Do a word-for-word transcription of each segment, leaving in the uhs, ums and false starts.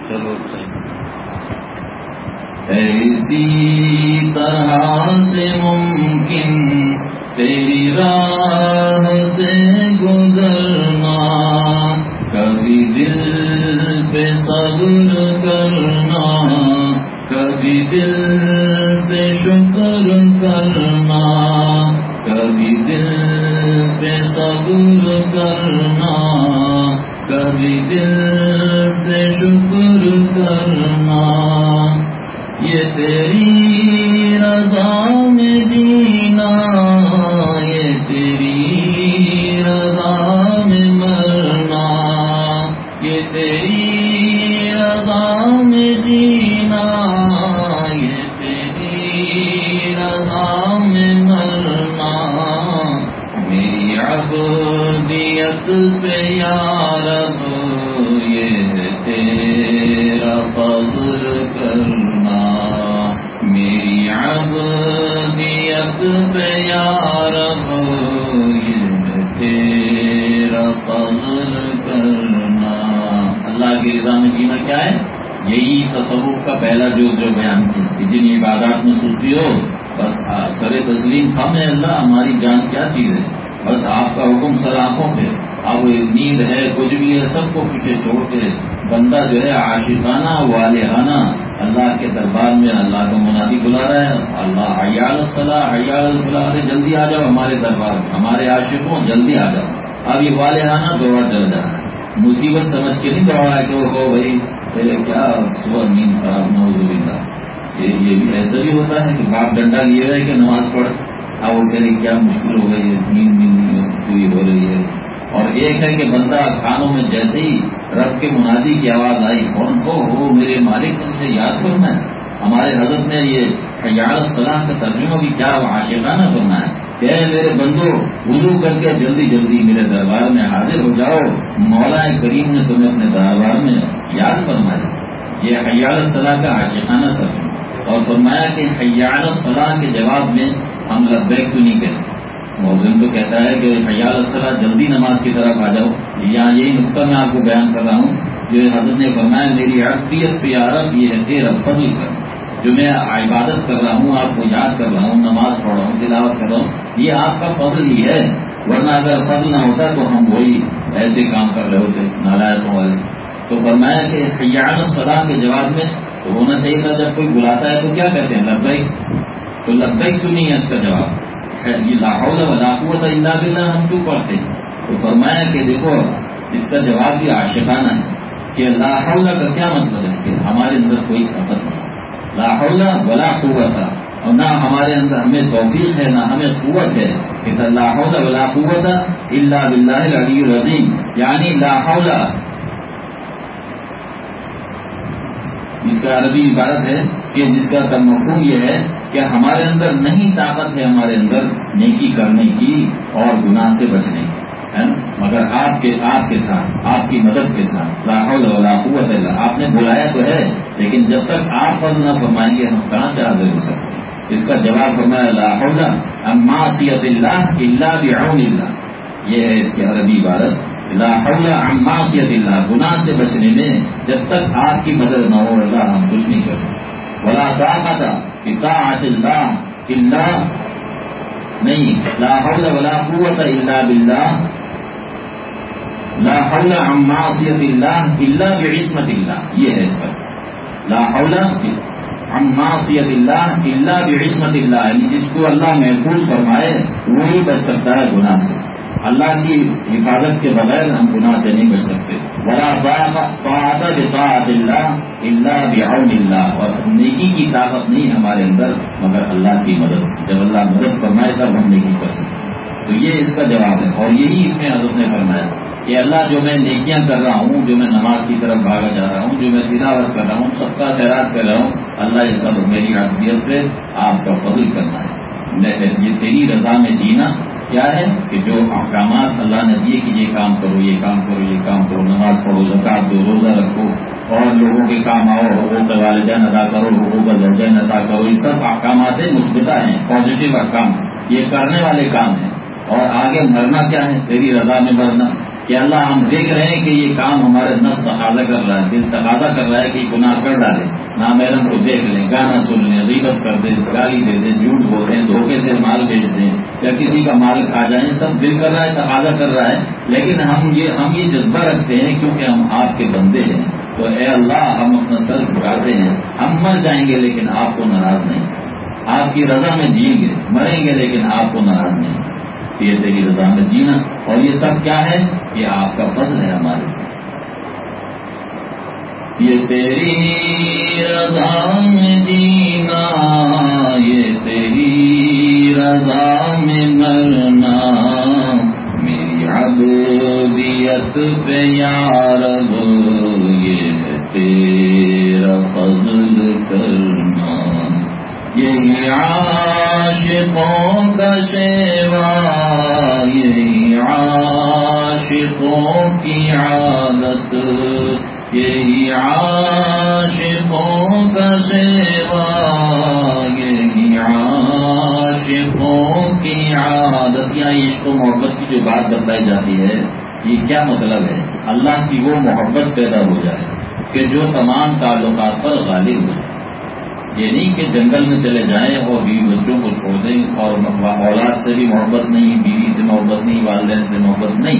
چلو ایسی طرح سے ممکن تیری راہ سے گزرنا، کبھی دل پہ صبر کرنا، کبھی دل سے شکر کرنا، کبھی دل پہ صبر کرنا، کبھی دل سے شکر کرنا، یہ تیری رضا میں جینا، یہ تیری رضا میں مرنا، یہ تیری رضا میں جینا، یہ تیری رضا میں مرنا، میری عبودیت پہ یا رب یہ تیرا فضل کرنا، میری عبودیت پہ یا رب یہ تیرا فضل کرنا۔ اللہ کی رضا میں جینا کیا ہے؟ یہی تصوف کا پہلا جو جو بیان کیا کہ جن عبادات میں سستی ہو بس سر تسلیم خم ہے، اللہ ہماری جان کیا چیز ہے، بس آپ کا حکم سر آنکھوں پہ، اب نیند ہے کچھ بھی ہے سب کو پیچھے چھوڑ کے بندہ جو ہے عاشقانہ والہانہ اللہ کے دربار میں اللہ کا منادی بلا رہا ہے، اللہ حی علی الصلاۃ حی علی الفلاح، جلدی آ جاؤ ہمارے دربار میں، ہمارے عاشقوں جلدی آ جاؤ۔ اب یہ والہانہ دوڑا چل جا رہا ہے، مصیبت سمجھ کے نہیں دوڑ رہا ہے کہ وہ ہو بھائی کیا صبح نیند خراب نہ ہو باللہ۔ یہ بھی ایسا بھی ہوتا ہے کہ باپ ڈنڈا لیے ہوئے کہ نماز پڑھ، اب وہ کہہ رہے کیا مشکل ہو گئی ہے، نیند نیند پوری ہو رہی ہے۔ اور ایک ہے کہ بندہ کانوں میں جیسے ہی رب کے منادی کی آواز آئی کون ہو ہو میرے مالک نے مجھے یاد کرنا ہے۔ ہمارے حضرت نے یہ حی علی الصلاۃ کا ترجمہ بھی کیا عاشقانہ کرنا ہے کہ اے میرے بندو وضو کر کے جلدی جلدی میرے دربار میں حاضر ہو جاؤ، مولا کریم نے تمہیں اپنے دربار میں یاد فرمایا۔ یہ حی علی الصلاۃ کا عاشقانہ ترجمہ، اور فرمایا کہ حی علی الصلاۃ کے جواب میں ہم لبیک تو نہیں کہتے۔ مؤذن تو کہتا ہے کہ حی علی الصلاۃ جلدی نماز کی طرف آ جاؤ، یہاں یہی نقطہ میں آپ کو بیان کر رہا ہوں جو حضرت نے فرمایا میری عبدیت پہ یا رب یہ ہے تیرا فضل کر، جو میں عبادت کر رہا ہوں آپ کو یاد کر رہا ہوں نماز پڑھ رہا ہوں تلاوت کر رہا ہوں یہ آپ کا فضل ہی ہے، ورنہ اگر فضل نہ ہوتا تو ہم وہی ایسے کام کر رہے ہوتے نالائقوں والے۔ تو فرمایا کہ حی علی الصلاۃ کے جواب میں تو ہونا چاہیے تھا جب کوئی بلاتا ہے تو کیا کہتے ہیں لبیک، تو لبیک کیوں نہیں ہے اس کا جواب؟ یہ لا حول ولا قوت الا باللہ ہم کیوں پڑھتے ہیں؟ تو فرمایا کہ دیکھو اس کا جواب بھی عاشقانہ ہے کہ لا حول کا کیا مطلب ہے کہ ہمارے اندر کوئی طاقت نہیں، لا حول ولا قوت، اور نہ ہمارے اندر ہمیں توفیق ہے نہ ہمیں قوت ہے کہ لا حول ولا قوت الا باللہ العلی العظیم، یعنی لا حول جس کا عربی عبارت ہے کہ جس کا مفہوم یہ ہے کہ ہمارے اندر نہیں طاقت ہے ہمارے اندر نیکی کرنے کی اور گناہ سے بچنے کی ہے نا، مگر آپ کے آپ کے ساتھ آپ کی مدد کے ساتھ لا حول ولا قوت الا، آپ نے بلایا تو ہے لیکن جب تک آپ فضل نہ فرمائیں گے ہم کہاں سے حاضر ہو سکتے ہیں۔ اس کا جواب فرمایا لا حول عن معصیت اللہ الا بعون اللہ، یہ ہے اس کی عربی عبارت لا حول عن معصیت اللہ، گناہ سے بچنے میں جب تک آپ کی مدد نہ ہو اللہ ہم کچھ نہیں کر سکتے۔ ولا طاقت بطاعت اللہ الا، نہیں لا حول ولا قوت الا باللہ، لا حول عن معصیت اللہ الا بعصمت اللہ، یہ ہے اس پر لا حول عن معصیت اللہ الا بعصمت اللہ، یعنی جس کو اللہ محفوظ فرمائے وہی بچ سکتا ہے گناہ سے، اللہ کی حفاظت کے بغیر ہم گناہ سے نہیں بچ سکتے۔ ولا طاعت بطاعت اللہ الا بعون اللہ، اور نیکی کی طاقت نہیں ہمارے اندر مگر اللہ کی مدد سے، جب اللہ مدد فرمائے تب ہم نیکی کر سکتے۔ تو یہ اس کا جواب ہے، اور یہی اس میں حضرت نے فرمایا کہ اللہ جو میں نیکیاں کر رہا ہوں، جو میں نماز کی طرف بھاگا جا رہا ہوں، جو میں تلاوت کر رہا ہوں، سب کا خیرات کر رہا ہوں، اللہ اس کا میری عبادت پہ آپ کا فضل کرنا ہے۔ یہ تیری رضا میں جینا کیا ہے کہ جو احکامات اللہ نے دیے کہ یہ کام کرو یہ کام کرو یہ کام کرو، نماز پڑھو زکات دو روزہ رکھو اور لوگوں کے کام آؤ، حقوق والدین ادا کرو، حقوق الزوجین ادا کرو، یہ سب احکامات مثبتہ ہیں، پازیٹو احکام، یہ کرنے والے کام ہیں۔ اور آگے مرنا کیا ہے؟ تیری رضا میں مرنا، کہ اللہ ہم دیکھ رہے ہیں کہ یہ کام ہمارے نفس تقاضا کر رہا ہے، دل تقاضا کر رہا ہے کہ گناہ کر ڈالے، نامحرم کو دیکھ لیں، گانا سن لیں، غیبت کر دیں، گالی دے دیں، جھوٹ بول دیں، دھوکے سے مال بیچ دیں یا کسی کا مال کھا جائیں، سب دل کر رہا ہے، تقاضا کر رہا ہے، لیکن ہم یہ ہم یہ جذبہ رکھتے ہیں کیونکہ ہم آپ کے بندے ہیں، تو اے اللہ ہم اپنا سر جھکاتے ہیں، ہم مر جائیں گے لیکن آپ کو ناراض نہیں، آپ کی رضا میں جئیں گے، مریں گے لیکن آپ کو ناراض نہیں، یہ تیری رضا میں جینا، اور یہ سب کیا ہے؟ یہ آپ کا فضل ہے ہمارے، یہ تیری رضا میں جینا، یہ تیری رضا میں مرنا، میری عبودیت پہ یا رب یہ تیرا فضل کرنا، یہی عاشقوں کا شیوا، یہی عاشقوں کی عادت، یہی عاشقوں کا شیوا، یہی عاشقوں کی عادت۔ یا عشق و محبت کی جو بات بتائی جاتی ہے یہ کیا مطلب ہے؟ اللہ کی وہ محبت پیدا ہو جائے کہ جو تمام تعلقات پر غالب ہو جائے، یہ نہیں کہ جنگل میں چلے جائیں اور بیوی بچوں کو چھوڑ دیں، اور اولاد سے بھی محبت نہیں، بیوی سے محبت نہیں، والدین سے محبت نہیں،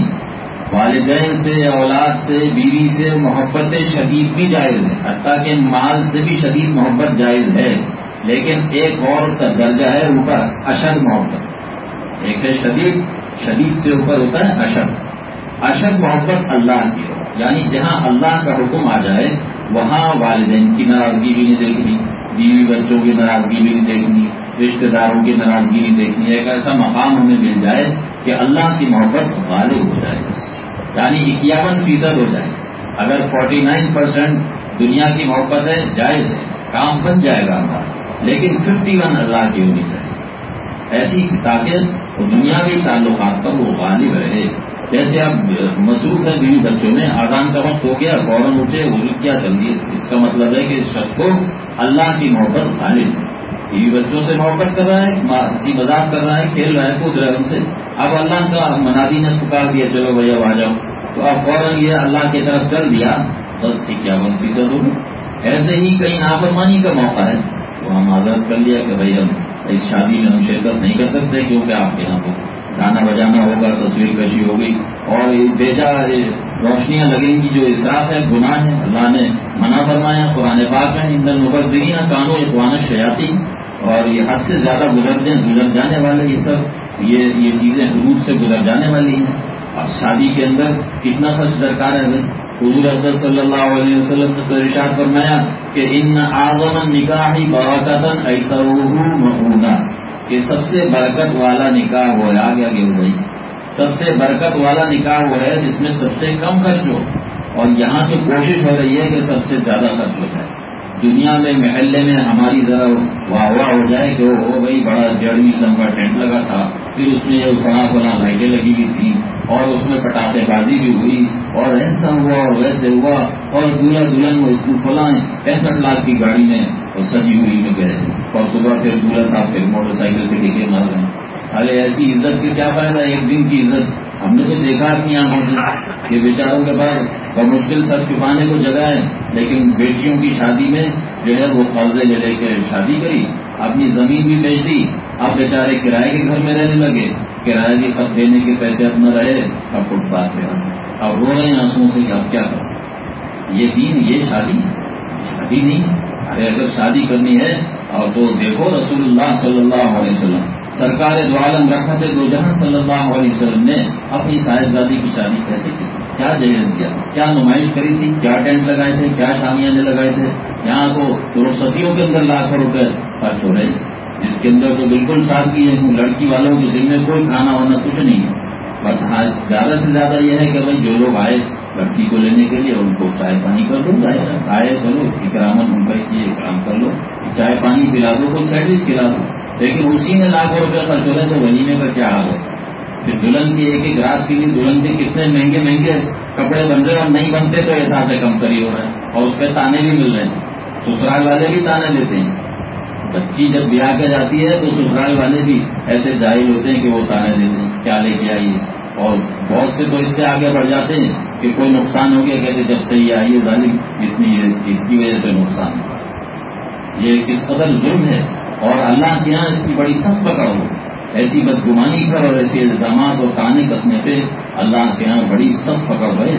والدین سے، اولاد سے، بیوی سے محبت شدید بھی جائز ہے، حتیٰ کہ مال سے بھی شدید محبت جائز ہے، لیکن ایک اور کا درجہ ہے اوپر، اشد محبت، ایک ہے شدید، شدید سے اوپر ہوتا ہے اشد، اشد محبت اللہ کی ہو، یعنی جہاں اللہ کا حکم آ جائے وہاں والدین کی ناراضگی بھی نہیں دیکھنی، بیوی بچوں کی ناراضگی بھی نہیں دیکھنی، رشتہ داروں کی ناراضگی نہیں دیکھنی، ایک ایسا مقام ہمیں مل جائے کہ اللہ کی محبت غالب ہو جائے، یعنی اکیاون فیصد ہو جائے۔ اگر فورٹی نائن پرسینٹ دنیا کی محبت ہے جائز ہے، کام بن جائے گا ہمارا، لیکن ففٹی ون اللہ کی ہونی چاہیے، ایسی تاکہ دنیاوی تعلقات پر وہ غالب رہے۔ جیسے اب مصروف ہے بیوی بچوں میں، اذان کا وقت ہو گیا فوراً اٹھے وضو کیا چلیے، اس کا مطلب ہے کہ اس شخص کو اللہ کی محبت غالب ہے، بیوی بچوں سے محبت کر رہا ہے، ہنسی مذاق کر رہا ہے، کھیل رہا ہے، کود رہا ہے ان سے، اب اللہ کا منادی نے پکار دیا چلو بھیا آ جاؤ، تو اب فوراً یہ اللہ کی طرف چل دیا، بس اکیاون فیصد ہوگی۔ ایسے ہی کئی نافرمانی کا موقع ہے تو ہم معذرت کر لیا کہ بھائی ہم اس شادی میں ہم شرکت نہیں کر سکتے کیونکہ آپ کے یہاں کو گانا بجانا ہوگا، تصویر کشی ہوگی اور بیجا روشنیاں لگیں گی، جو اسراف ہے گناہ ہے، اللہ نے منع فرمایا قرآن پاک میں، ان المبذرین کانوا اخوان الشیاطین، اور یہ حد سے زیادہ گزرتے گزر جانے والے یہ سب یہ یہ چیزیں حدود سے گزر جانے والی ہیں۔ اور شادی کے اندر کتنا خرچ درکار ہے بھائی، حضور اقدس صلی اللہ علیہ وسلم نے تو ارشاد فرمایا کہ ان اعظم النکاح برکۃ ایسرہ مؤونہ، کہ سب سے برکت والا نکاح وہ ہے، آگے آگے ہو جائے، سب سے برکت والا نکاح وہ ہے جس میں سب سے کم خرچ ہو، اور یہاں تو کوشش ہو رہی ہے کہ سب سے زیادہ خرچ ہو جائے۔ دنیا میں محلے میں ہماری ذرا واہ واہ ہو جائے کہ وہ بھائی بڑا جڑوی لمبا ٹینٹ لگا تھا، پھر اس میں فلاں فلاں لائٹیں لگی ہوئی تھی اور اس میں پٹاخے بازی بھی ہوئی اور ایسا ہوا اور ویسے ہوا، اور دولہا دلہن فلاں پینسٹھ لاکھ کی گاڑی میں اور سجی ہوئی میں گئے، اور صبح پھر دولہا صاحب پھر موٹر سائیکل پہ ڈگے مار رہے ہیں۔ ارے ایسی عزت کے کیا فائدہ، ایک دن کی عزت ہم نے تو دیکھا اپنی آنکھوں سے کہ بیچاروں کے پاس بمشکل سر چھپانے کو جگہ ہے، لیکن بیٹیوں کی شادی میں جو ہے وہ قرضے لے لے کے شادی کری، اپنی زمین بھی بیچ دی، اب بیچارے کرائے کے گھر میں رہنے لگے، کرایہ بھی خط دینے کے پیسے اپنا رہے، اب فٹ پاتھ پہ اب رو رہے ہیں آنسوؤں سے کہ اب کیا کروں۔ یہ دین، یہ شادی شادی نہیں ہے۔ ارے اگر شادی کرنی ہے اور تو دیکھو رسول اللہ صلی اللہ علیہ وسلم سرکار دو عالم رحمت دو جہاں صلی اللہ علیہ وسلم نے اپنی صاحبزادی کی شادی کیسے کی، کیا جہیز دیا، کیا نمائش کری تھی، کیا ٹینٹ لگائے تھے، کیا شامیانے لگائے تھے، یہاں تو رخصتیوں کے اندر لاکھوں روپے خرچ ہو رہے، جس کے اندر تو بالکل سادگی ہے، لڑکی والوں کے دل میں کوئی کھانا وانا کچھ نہیں ہے، بس زیادہ سے زیادہ یہ ہے کہ بھائی جو لوگ آئے لڑکی کو لینے کے لیے ان کو چائے پانی کر دو، آئے چلو اکرامن ان کا یہ اکرام کر لو، چائے پانی پلا دو، کوئی سینڈوچ کھلا دو، لیکن اسی میں لاکھوں روپے خرچ ہو رہے تو ولیمے کا کیا حال ہے؟ پھر دلہن کی ایک ایک رات کے لیے دلہن کے کتنے مہنگے مہنگے کپڑے بن رہے اور نہیں بنتے تو احساس ہے کم کری ہو رہا ہے، اور اس پہ تانے بھی مل رہے ہیں، سسرال والے بھی تانے دیتے ہیں، بچی جب بیاہ کے جاتی ہے تو سسرال والے بھی ایسے جاہل ہوتے ہیں کہ وہ تانے دیتے ہیں، کیا لے کے آئیے، اور بہت سے تو اس سے آگے بڑھ جاتے ہیں کہ کوئی نقصان ہو گیا کہتے جب سے یہ آئی ظالم اس نے اس کی وجہ سے نقصان ہوا. یہ کس قدر ظلم ہے اور اللہ کے یہاں اس کی بڑی سخت پکڑ ہو. ایسی بدگمانی پر اور ایسے الزامات اور کہانی کسنے پہ اللہ کے یہاں بڑی سخت پکڑ ہے.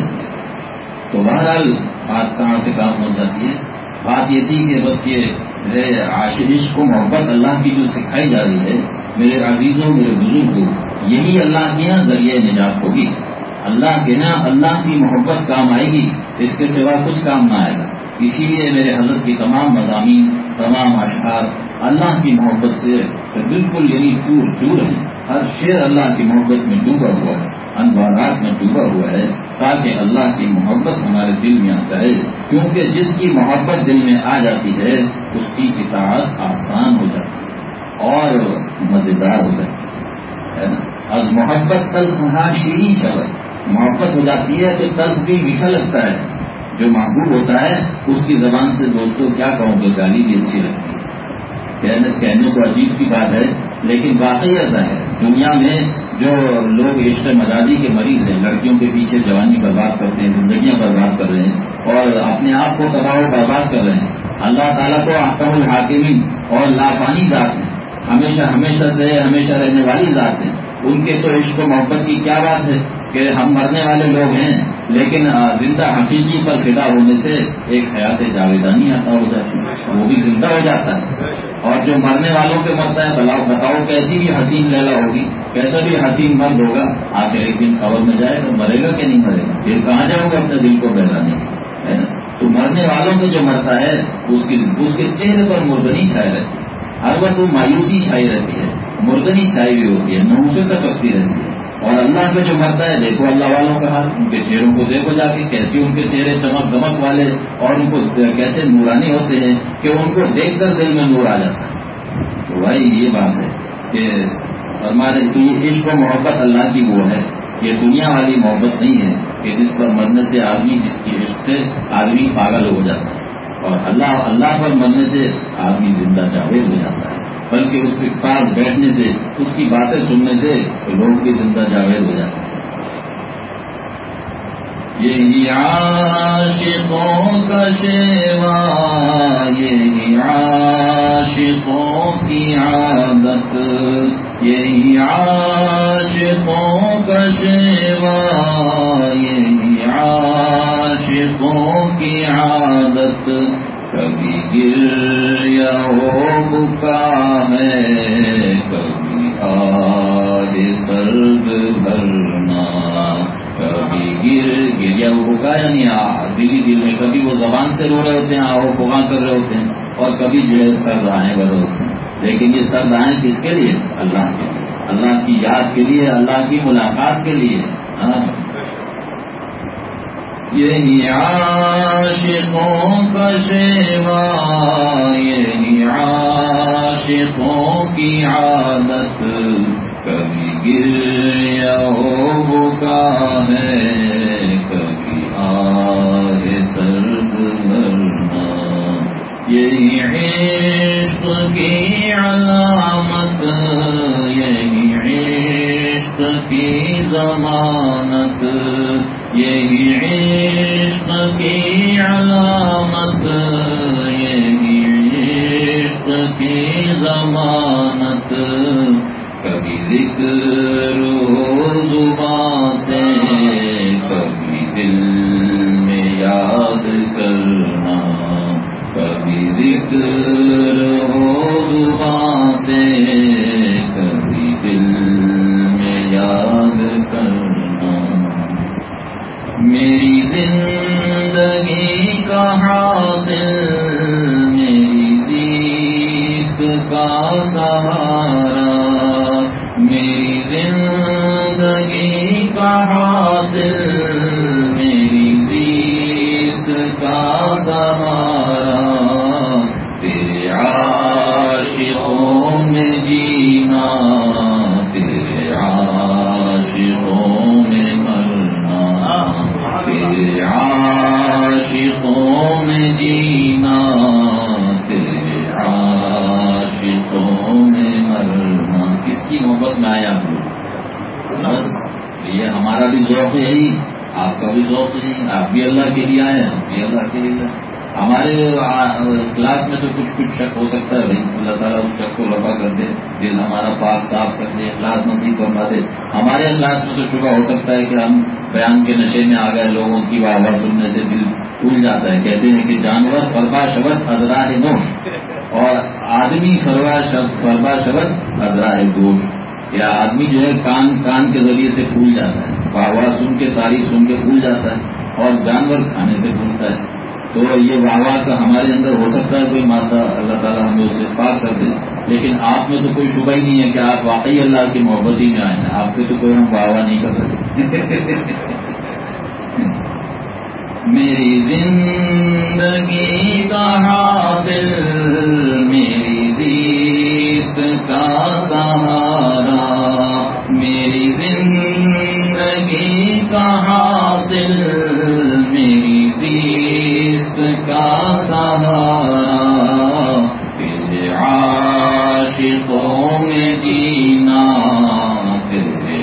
تو بہرحال بات کہاں سے کہاں پہنچ جاتی ہے. بات یہ تھی کہ بس یہ عاشق کو محبت اللہ کی جو سکھائی جا رہی ہے میرے عزیزوں میرے بزرگوں یہی اللہ کے یہاں ذریعہ نجات ہوگی. اللہ کے یہاں اللہ کی محبت کام آئے گی اس کے سوا کچھ کام نہ آئے گا. اسی لیے میرے حضرت کی تمام مضامین تمام اشعار اللہ کی محبت سے بالکل یعنی چور چور ہے. ہر شعر اللہ کی محبت میں ڈوبا ہوا ہے انوارات میں ڈوبا ہوا ہے تاکہ اللہ کی محبت ہمارے دل میں آ جائے. کیونکہ جس کی محبت دل میں آ جاتی ہے اس کی اطاعت آسان ہو جاتی ہے اور مزیدار ہو جاتی ہے نا. اور محبت تلخ ہاں شیریں شبد محبت ہو جاتی ہے تو تلخ بھی میٹھا لگتا ہے. جو محبوب ہوتا ہے اس کی زبان سے دوستوں کیا کہوں گے گالی بھی اچھی لگتی ہے. کہنے کہنے کو عجیب سی بات ہے لیکن واقعی ایسا ہے. دنیا میں جو لوگ عشق مجازی کے مریض ہیں لڑکیوں کے پیچھے جوانی برباد کرتے ہیں زندگیاں برباد کر رہے ہیں اور اپنے آپ کو تباہ و برباد کر رہے ہیں. اللہ تعالیٰ کو احکم الحاکمین اور لافانی ذات ہیں ہمیشہ ہمیشہ سے ہمیشہ رہنے والی ذات ہیں. ان کے تو عشق و محبت کی کیا بات ہے کہ ہم مرنے والے لوگ ہیں لیکن زندہ حقیقی پر فدا ہونے سے ایک حیات جاویدانی عطا ہو جاتی ہے وہ بھی زندہ ہو جاتا ہے. اور جو مرنے والوں کے مرتا ہے بلاؤ بتاؤ کیسی بھی حسین لیلا ہوگی کیسا بھی حسین مرد ہوگا آخر ایک دن قبر میں جائے تو مرے گا کہ نہیں مرے گا. پھر کہاں جاؤں گا اپنے دل کو بہلانے ہے نا. تو مرنے والوں کے جو مرتا ہے اس کی اس کے چہرے پر مردنی چھائی رہتی ہے. ہر وقت وہ مایوسی چھائی رہتی ہے مردنی چھائی ہوئی ہوتی ہے نحوست پکتی رہتی ہے. اور اللہ کا جو مرتا ہے دیکھو اللہ والوں کا حال ان کے چہروں کو دیکھو جا کے کیسے ان کے چہرے چمک دمک والے اور ان کو کیسے نورانی ہوتے ہیں کہ ان کو دیکھ کر دل میں نور آ جاتا ہے. تو بھائی یہ بات ہے کہ ہمارے عشق و محبت اللہ کی وہ ہے یہ دنیا والی محبت نہیں ہے کہ جس پر مرنے سے آدمی جس کی عشق سے آدمی پاگل ہو جاتا ہے اور اللہ اللہ پر مرنے سے آدمی زندہ جاوید ہو جاتا ہے. بلکہ اس کے پاس بیٹھنے سے اس کی باتیں سننے سے لوگ بھی زندہ جاوید ہو جاتے ہیں. یہی عاشقوں کا شیوا یہی عاشقوں کی عادت یہی عاشقوں کا شیوا یہی عاشقوں کی عادت. کبھی گریا ہو بکا ہے کبھی آہ سرد بھرنا کبھی گر گریا ہو بکا یعنی دلی دل میں کبھی وہ زبان سے رو رہے ہوتے ہیں آہو بکا کر رہے ہوتے ہیں اور کبھی جو ہے سرد آہیں بھر ہوتے ہیں. لیکن یہ سرد آہیں کس کے لیے اللہ کے لیے اللہ کی یاد کے لیے اللہ کی ملاقات کے لیے. ہاں یہی عاشقوں کا شیوا یہی عاشقوں کی عادت. کبھی گریا ہو بکا ہے کبھی آہ سرد بھرنا. یہی عشق کی علامت یہی عشق کی ضمانت یہی عشق کی علامت یہی عشق کی ضمانت. کبھی ذکر ہو زبان سے کبھی دل میں یاد کرنا کبھی ذکر ہو زبان سے کبھی دل میں یاد کرنا. میری زندگی کا حاصل میری زیست کا سہارا میری زندگی کا حاصل میری زیست کا سہارا. تیرے عاشقوں میں جینا تیرے عاشقوں میں مرنا تیرے عاشقوں میں جینا تیرے عاشقوں میں مرنا. کس کی محبت میں آیا ہوں بس یہ ذوق یہی، آپ کا بھی ذوق یہی، آپ بھی اللہ کے لیے آئے، ہم بھی اللہ کے لیے آئے۔ ہمارے کلاس میں تو کچھ کچھ شک ہو سکتا ہے، بھائی اللہ تعالیٰ اس شک کو رفع کر دے، دل ہمارا پاک صاف کر دے، اخلاص نصیب فرما دے۔ ہمارے اخلاص میں تو شبہ ہو سکتا ہے کہ ہم بیان کے نشے میں آ گئے، لوگوں کی واہ واہ سننے سے دل پھول جاتا ہے۔ کہتے ہیں کہ جانور فربا شبد ازرا ہے نوش، اور آدمی فربا شبد فربا شبد ازرا ہے گوش۔ یا آدمی جو ہے کان کان کے ذریعے سے پھول جاتا ہے، واہ واہ سن کے تعریف سن کے پھول جاتا ہے، اور جانور کھانے سے پھولتا ہے۔ تو یہ واہ واہ کا ہمارے اندر ہو سکتا ہے کوئی مادہ، اللہ تعالیٰ ہمیں اسے پاک کر دے، لیکن آپ میں تو کوئی شبہ ہی نہیں ہے کہ آپ واقعی اللہ کی محبت ہی میں آئے ہیں۔ آپ پہ تو کوئی ہم واہ واہ نہیں کر سکتے۔ میری زندگی کا حاصل، میری زیست کا سہارا، میری زندگی کا حاصل، میری زیست کا سہارا، تیرے عاشقوں میں جینا، تیرے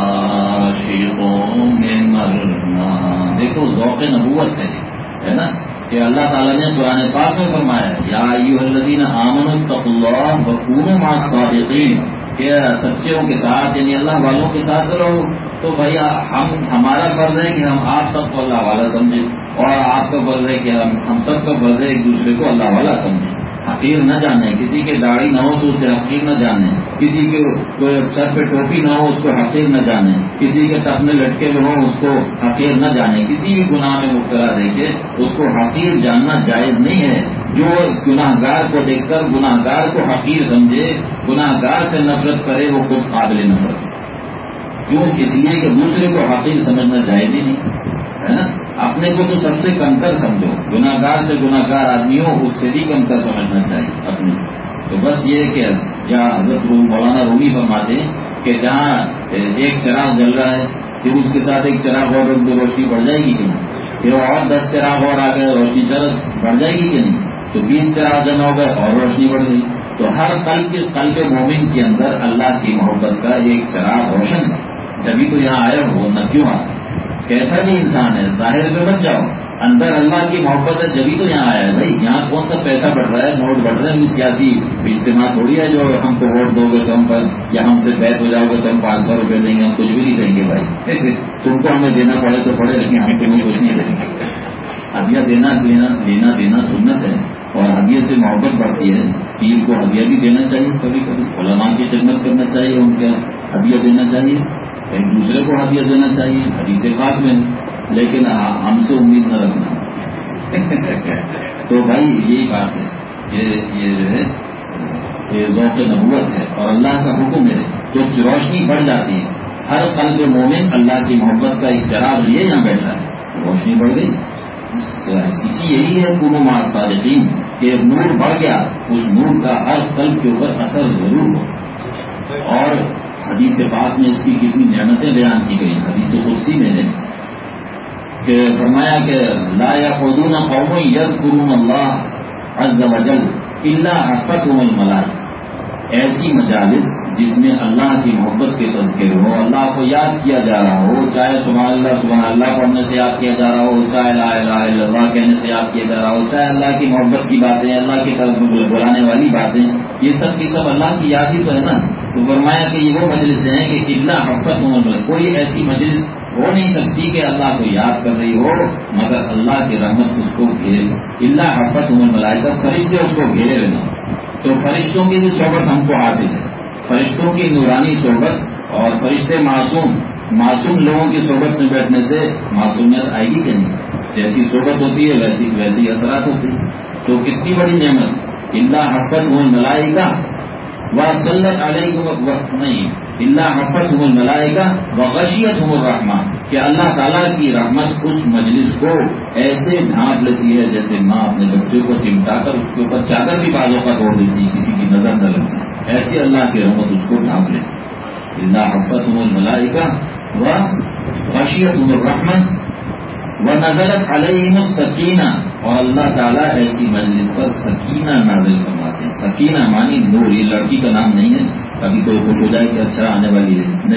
عاشقوں میں مرنا۔ دیکھو ذوق نبوت ہے نا، کہ اللہ تعالیٰ نے قرآن پاک میں فرمایا یا ایھا الذین آمنوا اتقوا اللہ وکونوا مع الصادقین، کہ سچوں کے ساتھ یعنی اللہ والوں کے ساتھ رہو۔ تو بھائی ہم ہمارا فرض ہے کہ ہم آپ سب کو اللہ والا سمجھیں، اور آپ کا فرض ہے کہ ہم ہم سب کا فرض ہے ایک دوسرے کو اللہ والا سمجھیں، حقیر نہ جانیں۔ کسی کے داڑھی نہ ہو تو اسے حقیر نہ جانیں، کسی کے سر پہ ٹوپی نہ ہو اس کو حقیر نہ جانیں، کسی کے ٹپنے لٹکے میں ہو اس کو حقیر نہ جانیں، کسی بھی گناہ میں مبتلا دیکھے اس کو حقیر جاننا جائز نہیں ہے۔ جو گناہ گار کو دیکھ کر گناہ گار کو حقیر سمجھے، گناہ گار سے نفرت کرے، وہ خود قابل نفرت۔ کیوں؟ اس لیے کہ دوسرے کو حقیر سمجھنا جائز ہی نہیں ہے نا۔ اپنے کو تو سب سے کمتر سمجھو، گناہ گار سے گناہ گار آدمی ہو اس سے بھی کمتر سمجھنا چاہیے اپنے۔ تو بس یہ کہ جہاں حضرت مولانا رومی فرماتے ہیں کہ جہاں ایک چراغ جل رہا ہے پھر اس کے ساتھ ایک چراغ اور روشنی بڑھ جائے گی کہ نہیں، پھر اور دس چراغ اور آ گئے روشنی بڑھ جائے گی کہ نہیں، تو بیس چراغ جمع ہو گئے اور روشنی بڑھ گئی۔ تو ہر قلب کے قلب مومن کے اندر اللہ کی محبت کا ایک چراغ روشن ہے، جبھی تو یہاں آیا ہو نہ کیوں آتا، کیسا بھی انسان ہے ظاہر پہ مت جاؤ، اندر اللہ کی محبت ہے جبھی تو یہاں آیا ہے۔ بھائی یہاں کون سا پیسہ بڑھ رہا ہے، نوٹ بڑھ رہے ہیں، سیاسی اجتماع تھوڑی ہے جو ہم کو ووٹ دو گے تو ہم پر یا ہم سے بیعت ہو جاؤ گے تو ہم پانچ سو روپے دیں گے، ہم کچھ بھی نہیں دیں گے بھائی۔ تم کو ہمیں دینا پڑے تو پڑے، لیکن ہم تمہیں کچھ نہیں دیں گے۔ ہدیہ دینا لینا لینا دینا سنت ہے، اور ہدیے سے محبت بڑھتی ہے۔ پیر کو ہدیہ بھی دینا چاہیے، کبھی کبھی علماء کی خدمت کرنا چاہیے، ان کا ہدیہ دینا چاہیے، ایک دوسرے کو ہدیہ دینا چاہیے، حدیث پاک میں، لیکن ہم سے امید نہ رکھنا۔ تو بھائی یہی بات ہے، یہ یہ جو ہے یہ ذوق نبوت ہے اور اللہ کا حکم ہے، جو روشنی بڑھ جاتی ہے۔ ہر قلب مومن اللہ کی محبت کا ایک چراغ لیے یہاں بیٹھا ہے، روشنی بڑھ گئی۔ اسی یہی ہے کنوا مع الصادقین، کہ نور بڑھ گیا، اس نور کا ہر قلب کے اوپر اثر ضرور ہو۔ اور حدیث پاک میں اس کی کتنی نعمتیں بیان کی گئی۔ حدیث قدسی میں ہے کہ فرمایا کہ لا یقعدون قوم یذکرون اللہ عز وجل الا حفتهم الملائکہ، ایسی مجالس جس میں اللہ کی محبت کے تذکر ہو، اللہ کو یاد کیا جا رہا ہو، چاہے سبحان اللہ سبحان اللہ پڑھنے سے یاد کیا جا رہا ہو، چاہے لا الہ الا اللہ کہنے سے یاد کیا جا رہا ہو، چاہے اللہ کی محبت کی باتیں، اللہ کی طرف بلانے والی باتیں، یہ سب کی سب اللہ کی یاد ہی تو ہے نا۔ تو فرمایا کہ یہ وہ مجلس ہیں کہ الا حفتهم الملائکہ، کوئی ایسی مجلس ہو نہیں سکتی کہ اللہ کو یاد کر رہی ہو مگر اللہ کی رحمت اس کو گھیرے، الا حفتهم الملائکہ، فرشتے اس کو گھیرے رہنا۔ تو فرشتوں کی بھی صحبت ہم کو حاصل ہے، فرشتوں کی نورانی صحبت، اور فرشتے معصوم معصوم لوگوں کی صحبت میں بیٹھنے سے معصومیت آئے گی کہ نہیں؟ جیسی صحبت ہوتی ہے ویسی ویسی اثرات ہوتی ہیں۔ تو کتنی بڑی نعمت، الا حفتهم الملائکہ وصلت علیکم نہیں الا حفتهم الملائکہ وغشیتهم الرحمہ، کہ اللہ تعالیٰ کی رحمت اس مجلس کو ایسے ڈھانپ لیتی ہے جیسے ماں اپنے بچوں کو چمٹا کر اس کے اوپر چادر بھی بازوں کا توڑ دیتی ہے، کسی کی نظر نہ لگتی، ایسی اللہ کی رحمت اس کو ڈھانپ لیتی ہے۔ الا حفتهم الملائکہ وغشیتهم الرحمہ ونزلت علیہم السکینہ، اور اللہ تعالیٰ ایسی مجلس پر سکینہ نازل فرماتے ہیں۔ سکینہ مانی نور، یہ لڑکی کا نام نہیں ہے، کبھی کوئی خوش ہو جائے کہ اچھا آنے والی ہے، نہیں،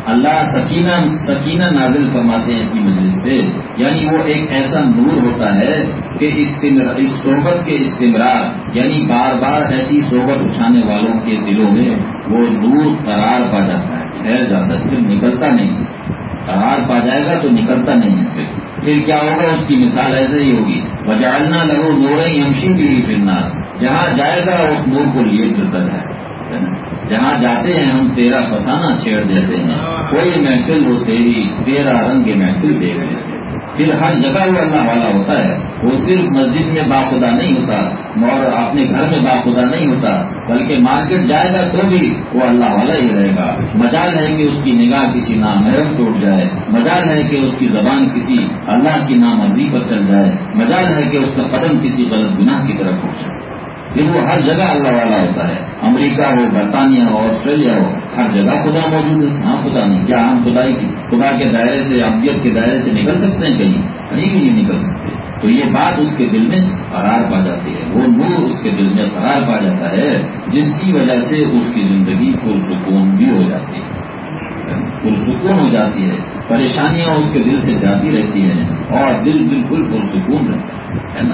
اللہ سکینہ سکینہ نازل فرماتے ہیں ایسی مجلس پہ، یعنی وہ ایک ایسا نور ہوتا ہے کہ استمرار اس صحبت کے استمرار، یعنی بار بار ایسی صحبت اٹھانے والوں کے دلوں میں وہ نور قرار پا جاتا ہے، ٹھہر جاتا ہے، پھر نکلتا نہیں، قرار پا جائے گا تو نکلتا نہیں ہے، پھر پھر کیا ہوگا؟ اس کی مثال ایسے ہی ہوگی، وجعلنا لہو نورا یمشی بہ فی الناس، جہاں جائے گا اس نور کو لیے پھرتا جائے گا، جہاں جاتے ہیں ہم تیرا فسانہ چھیڑ دیتے ہیں، کوئی محفل ہو تیری تیرا رنگ محفل دیکھ لیتے ہیں، پھر ہر جگہ وہ اللہ والا ہوتا ہے، وہ صرف مسجد میں باخدا نہیں ہوتا اور اپنے گھر میں باخدا نہیں ہوتا، بلکہ مارکیٹ جائے گا تو بھی وہ اللہ والا ہی رہے گا۔ مجال ہے کہ اس کی نگاہ کسی نامحرم ٹوٹ جائے، مجال ہے کہ اس کی زبان کسی اللہ کی نامرضی پر چل جائے، مجال ہے کہ اس کا قدم کسی غلط گناہ کی طرف پہنچ جائے، لیکن وہ ہر جگہ اللہ والا ہوتا ہے۔ امریکہ ہو، برطانیہ ہو، آسٹریلیا ہو، ہر جگہ خدا موجود ہے۔ ہاں خدا نہیں، کیا ہم خدائی کی خدا کے دائرے سے، ابدیت کے دائرے سے نکل سکتے ہیں؟ کہیں کہیں بھی نہیں نکل سکتے۔ تو یہ بات اس کے دل میں قرار پا جاتی ہے، وہ نور اس کے دل میں قرار پا جاتا ہے، جس کی وجہ سے اس کی زندگی پرسکون بھی ہو جاتی ہے، پرسکون ہو جاتی ہے، پریشانیاں اس کے دل سے جاتی رہتی ہیں اور دل بالکل پرسکون رہتا ہے نا۔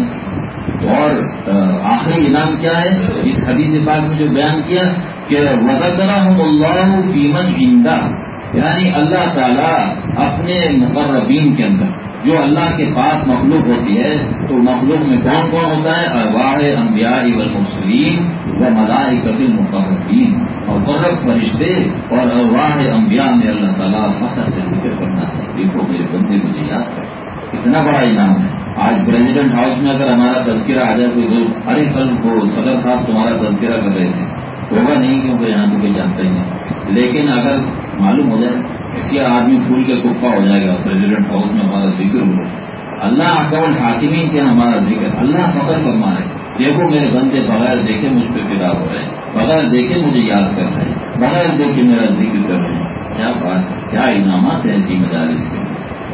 اور آخری انعام کیا ہے اس حدیث پاک میں جو بیان کیا کہ وَذَكَرَهُمُ اللَّهُ فِي مَنْ عِندَهُ، یعنی اللہ تعالیٰ اپنے مقربین کے اندر، جو اللہ کے پاس مخلوق ہوتی ہے، تو مخلوق میں کون کون ہوتا ہے؟ ارواح انبیاء والمرسلین و ملائکۃ المقربین، مقرب فرشتے اور ارواح انبیاء میں اللہ تعالیٰ فخر سے ذکر کرنا ہے، دیکھو میرے بندے مجھے یاد کر، کتنا بڑا انعام ہے۔ آج پریزیڈنٹ ہاؤس میں اگر ہمارا تذکرہ آ جائے کوئی دوست، ارے کل وہ صدر صاحب تمہارا تذکرہ کر رہے تھے، ہوگا نہیں کیونکہ یہاں تو کوئی جانتا ہی نہیں، لیکن اگر معلوم ہو جائے کسی آدمی پھول کے کپا ہو جائے گا پریزیڈنٹ ہاؤس میں ہمارا ذکر ہو، اللہ اکبر حاکمین کے ہمارا ذکر، اللہ فخر فرمائے، دیکھو میرے بندے بغیر دیکھے مجھ پہ فدا ہو رہے ہیں، بغیر دیکھے مجھے یاد کر رہے ہیں، بغیر دیکھے میرا ذکر کر رہے ہیں، کیا بات، کیا انعامات ہیں ایسی مجالس کے۔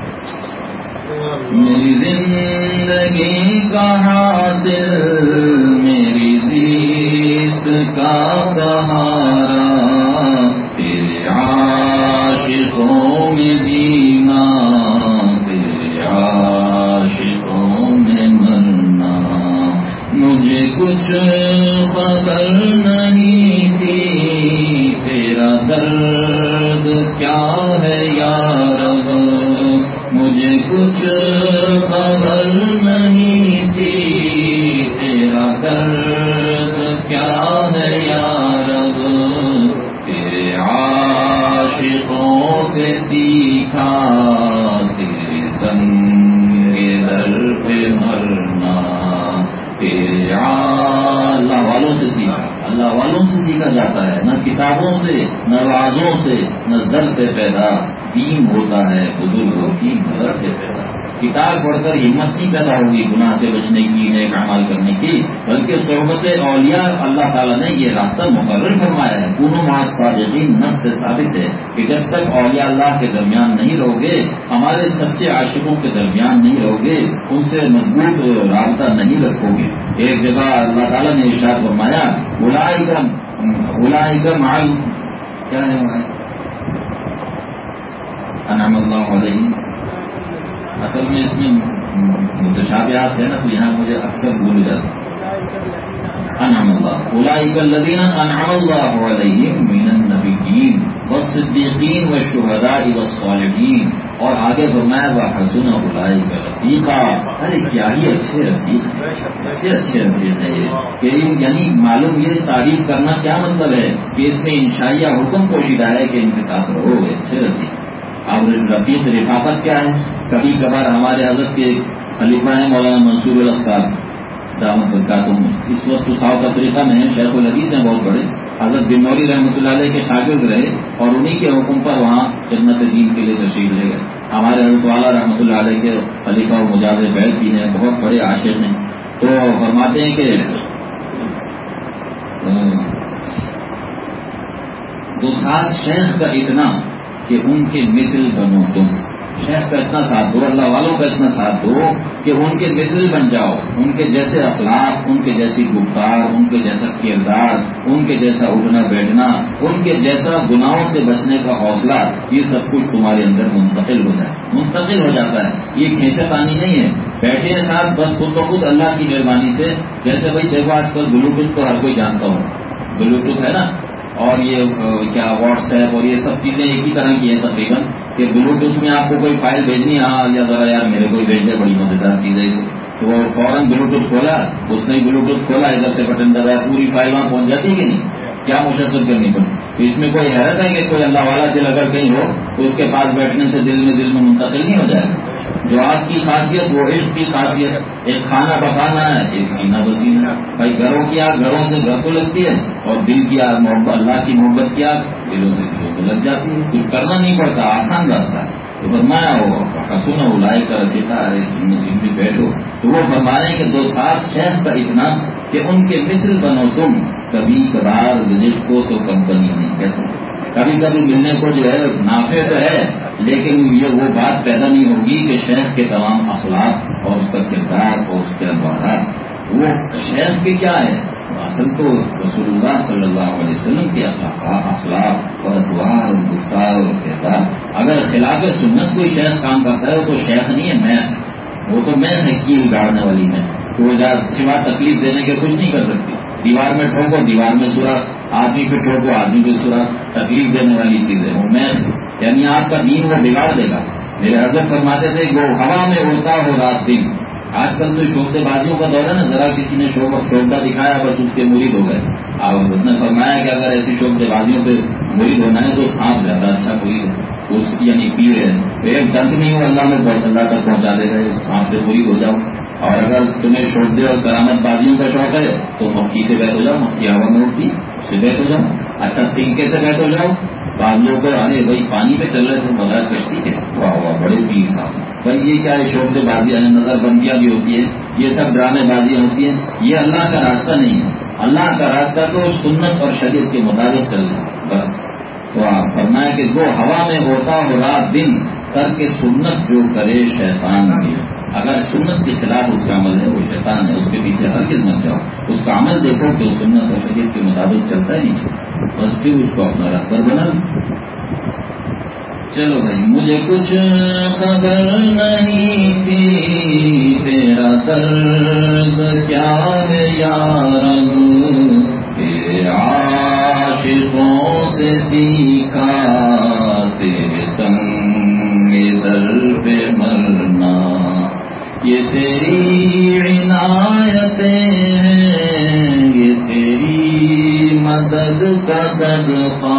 میری زندگی کا حاصل، میری زیست کا سہارا، تیرے عاشقوں میں جینا، تیرے عاشقوں میں مرنا، مجھے کچھ خبر نہیں تھی تیرا درد کیا ہے یا رب، مجھے کچھ خبر نہیں تھی تیرا درد کیا ہے یا رب، تیرے عاشقوں سے سیکھا تیرے سنگ در پہ مرنا، تیرے اللہ والوں سے سیکھا، اللہ والوں سے سیکھا جاتا ہے، نہ کتابوں سے، نہ وعظوں سے، نہ زر سے پیدا دین ہوتا ہے، بزرگوں کی نظر سے پیدا۔ کتاب پڑھ کر ہمت نہیں پیدا ہوگی گناہ سے بچنے کی، نیک اعمال کرنے کی، بلکہ صحبت اولیاء اللہ تعالیٰ نے یہ راستہ مقرر فرمایا ہے۔ کونوا مع الصادقین نص سے ثابت ہے کہ جب تک اولیاء اللہ کے درمیان نہیں رہو گے، ہمارے سچے عاشقوں کے درمیان نہیں رہو گے، ان سے مضبوط رابطہ نہیں رکھو گے۔ ایک جگہ اللہ تعالیٰ نے ارشاد فرمایا اولئک اولئک مع کیا ہے انعم اللہ علیہم، اصل میں اس میں متشابہات ہے نا، تو یہاں مجھے اکثر بھول جاتا انعم اللہ، اولئک الذین انعم اللہ علیہم من النبیین والصدیقین والشہداء والصالحین، اور آگے فرمایا وحسن اولئک رفیقا، ارے کیا ہی اچھے رفیق ہیں، ایسے اچھے رفیق ہیں یہ کہ یعنی معلوم یہ تعریف کرنا کیا مطلب ہے کہ اس میں انشائیہ حکم پوشیدہ ہے کہ ان کے ساتھ رہو، اچھے رفیق۔ اب رفیق رفاقت کیا ہے؟ کبھی کبھار ہمارے حضرت کے خلیفہ ہیں مولانا منصور الحق صاحب دامت برکاتہم، اس وقت تو ساؤتھ افریقہ میں ہیں، شیخ الحدیث ہیں بہت بڑے، حضرت بن نوری رحمۃ اللہ علیہ کے شاگرد رہے اور انہی کے حکم پر وہاں خدمت دین کے لیے تشریف لے گئے۔ ہمارے حضرت والا رحمۃ اللہ علیہ کے خلیفہ و مجاز بیت بھی ہیں، بہت بڑے عاشق ہیں، تو فرماتے ہیں کہ تو ساتھ شیخ کا اتنا کہ ان کے مثل بنو تم، شیخ کا اتنا ساتھ دو، اللہ والوں کا اتنا ساتھ دو کہ ان کے مثل بن جاؤ، ان کے جیسے اخلاق، ان کے جیسی گفتار، ان کے جیسا کردار، ان کے جیسا اٹھنا بیٹھنا، ان کے جیسا گناہوں سے بچنے کا حوصلہ، یہ سب کچھ تمہارے اندر منتقل ہو جائے منتقل ہو جاتا ہے. یہ کھینچا پانی نہیں ہے، بیٹھے ہیں ساتھ بس خود بخود اللہ کی مہربانی سے. جیسے بھائی دیکھو آج کل بلوٹوتھ تو ہر کوئی جانتا ہو، بلوٹوتھ ہے نا، اور یہ کیا واٹس ایپ اور یہ سب چیزیں ایک ہی طرح کی ہیں تقریباً، کہ بلوٹوتھ میں آپ کو کوئی فائل بھیجنی ہے، ہاں یا ذرا یار میرے کو بھیج دے، بڑی مزیدار چیز ہے. تو وہ فوراً بلوٹوتھ کھولا، اس نے بلوٹوتھ کھولا، ادھر سے بٹن دبایا، پوری فائل وہاں پہنچ جاتی کہ نہیں؟ کیا مشقت کرنی پڑی؟ تو اس میں کوئی حیرت ہے کہ کوئی اللہ والا دل اگر کہیں ہو تو اس کے پاس بیٹھنے سے دل میں دل میں منتقل نہیں ہو جائے گا. جو آج کی خاصیت وہ عشق کی خاصیت، ایک کھانا پکانا ہے، ایک سینہ بسینہ. بھائی گھروں کی آگ گھروں سے گھر کو لگتی ہے، اور دل کی آگ محبت، اللہ کی محبت کی آگ دلوں سے دلوں کو لگ جاتی ہے. کچھ کرنا نہیں پڑتا، آسان راستہ ہے. تو فرمایا ہو سنو لائے کر سیتا ہے جن بھی بیٹھو. تو وہ فرمانے کے دو خاص شیخ کا اتنا کہ ان کے مثل بنو تم. کبھی کبھار وزٹ کو تو کمپنی نہیں کہتے، کبھی کبھی ملنے کو جو ہے نافع تو ہے، لیکن یہ وہ بات پیدا نہیں ہوگی کہ شیخ کے تمام اخلاق اور اس کا کردار اور اس کے انوارات وہ شیخ کے کیا ہے. اصل تو رسول اللہ صلی اللہ علیہ وسلم کے اخلاق اور ادوار اور گفتار اور کردار. اگر خلاف سنت کوئی شیخ کام کرتا ہے وہ تو شیخ نہیں ہے، میں وہ تو میں ہے کیل گاڑنے والی میں، تو وہ سوا تکلیف دینے کے کچھ نہیں کر سکتی. دیوار میں ٹھوکو دیوار میں سوراخ، آدمی پہ ٹھوکو آدمی پہ سوراخ، تکلیف دینے والی چیز ہے وہ میں، یعنی آپ کا دین وہ بگاڑ دے گا. میرے حضرت فرماتے تھے وہ ہوا میں اڑتا ہو رات دن. آج کل تو شوبدے بازیوں کا دور ہے نا، ذرا کسی نے شوبدہ دکھایا بس اس کے مرید ہو گئے. اور اس نے فرمایا کہ اگر ایسی شوبدے بازیوں پہ مرید ہونا ہے تو سانپ زیادہ اچھا مرید ہے، اس یعنی پیر ہے. تو ایک ڈنک نہیں ہو اللہ میں بہت اللہ تک پہنچا دے گا، سانپ سے مرید ہو جاؤ. اور اگر تمہیں شوبدے اور کرامت بازیوں کا شوق ہے تو مکھی سے بیٹھ ہو جاؤ، مکھی ہوا میں اٹھتی اس سے بیٹھ ہو جاؤ. اچھا تنکے سے بیٹھ ہو جاؤ. بعض لوگ کو ارے بھائی پانی پہ چل رہے تھے بغیر کشتی کے، واہ واہ بڑے پیر صاحب. بھائی یہ کیا ہے؟ شوبدے بازیاں ہیں، نظر بندیاں بھی ہوتی ہیں، یہ سب ڈرامے بازیاں ہوتی ہیں. یہ اللہ کا راستہ نہیں ہے. اللہ کا راستہ تو سنت اور شریعت کے مطابق چل رہا ہے بس. تو آپ فرمایا کہ وہ ہوا میں ہوتا ہو رات دن، کر کے سنت جو کرے شیطان بھی. اگر سنت کے خلاف اس کا عمل ہے وہ شیطان ہے، اس کے پیچھے ہرگز مت جاؤ. اس کا عمل دیکھو کہ سنت اور شریعت کے مطابق چلتا ہے نہیں، بس پھر اس کو اپنا رہبر بنا. چلو بھائی مجھے کچھ خبر نہیں تھی تیرا درد کیا ہے یا رب، تیرے عاشقوں سے سیکھا تیرے سنگ در پہ مرنا. یہ تیری عنایتیں ہیں، یہ تیری مدد کا صدقہ،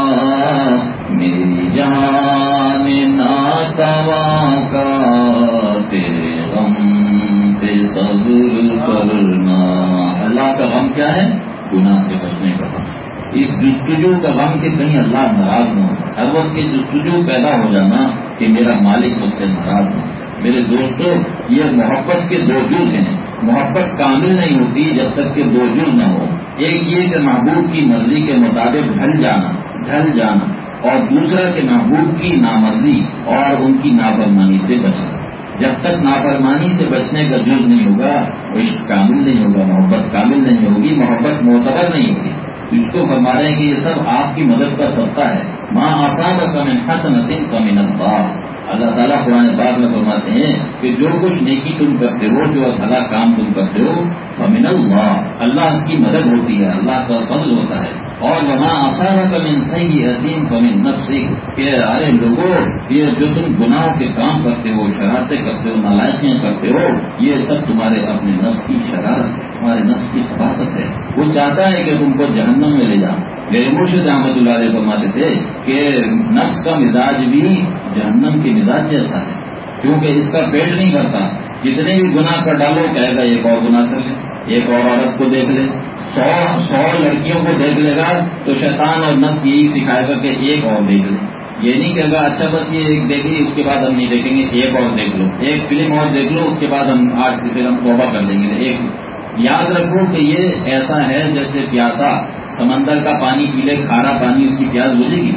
میری جان ناتواں کا تیرے غم پہ صبر کرنا. اللہ کا غم کیا ہے؟ گناہ سے بچنے کا غم. اس جستجو کا غم کہ کہیں اللہ ناراض نہ ہو. ہر وقت کی جستجو پیدا ہو جانا کہ میرا مالک مجھ سے ناراض نہ ہو. میرے دوستوں یہ محبت کے دو جز ہیں. محبت کامل نہیں ہوتی جب تک کہ دو جز نہ ہو. ایک یہ کہ محبوب کی مرضی کے مطابق ڈھل جانا ڈھل جانا اور دوسرا کہ محبوب کی نامرضی اور ان کی نافرمانی سے بچنا. جب تک نافرمانی سے بچنے کا جز نہیں ہوگا عشق کامل نہیں ہوگا، محبت کامل نہیں ہوگی، محبت معتبر نہیں ہوگی. اس کو فرما رہے ہیں کہ یہ سب آپ کی مدد کا صدقہ ہے. ماں اصابک من حسنۃ فمن اللہ. اللہ تعالیٰ قرآن پاک میں فرماتے ہیں کہ جو کچھ نیکی تم کرتے ہو، جو بھلا کام تم کرتے ہو، فمن اللہ، اللہ کی مدد ہوتی ہے، اللہ کا فضل ہوتا ہے. اور وما اصابک من سیئۃ فمن نفسک، کہ ارے لوگوں یہ جو تم گناہوں کے کام کرتے ہو، شرارتیں کرتے ہو، نالائقیاں کرتے ہو، یہ سب تمہارے اپنے نفس کی شرارت، تمہارے نفس کی خباثت ہے. وہ چاہتا ہے کہ تم کو جہنم میں لے جاؤ. میرے مرشد احمد اللہ علیہ فرماتے تھے کہ نفس کا مزاج بھی جہنم کے مزاج جیسا ہے، کیونکہ اس کا پیٹ نہیں بھرتا. جتنے بھی گناہ کر ڈالو کہے گا ایک اور گناہ کر لے، ایک اور عورت کو دیکھ لے، سو سو لڑکیوں کو دیکھ لے گا تو شیطان اور نفس یہی سکھائے گا کہ ایک اور دیکھ لے. یہ نہیں کہے گا اچھا بس یہ ایک دیکھ لی اس کے بعد ہم نہیں دیکھیں گے، ایک اور دیکھ لو، ایک فلم اور دیکھ لو اس کے بعد ہم آج سے پھر ہم توبہ کر لیں گے. ایک یاد رکھو کہ یہ ایسا ہے جیسے پیاسا سمندر کا پانی پی لے، کھارا پانی اس کی پیاس بجھے گی؟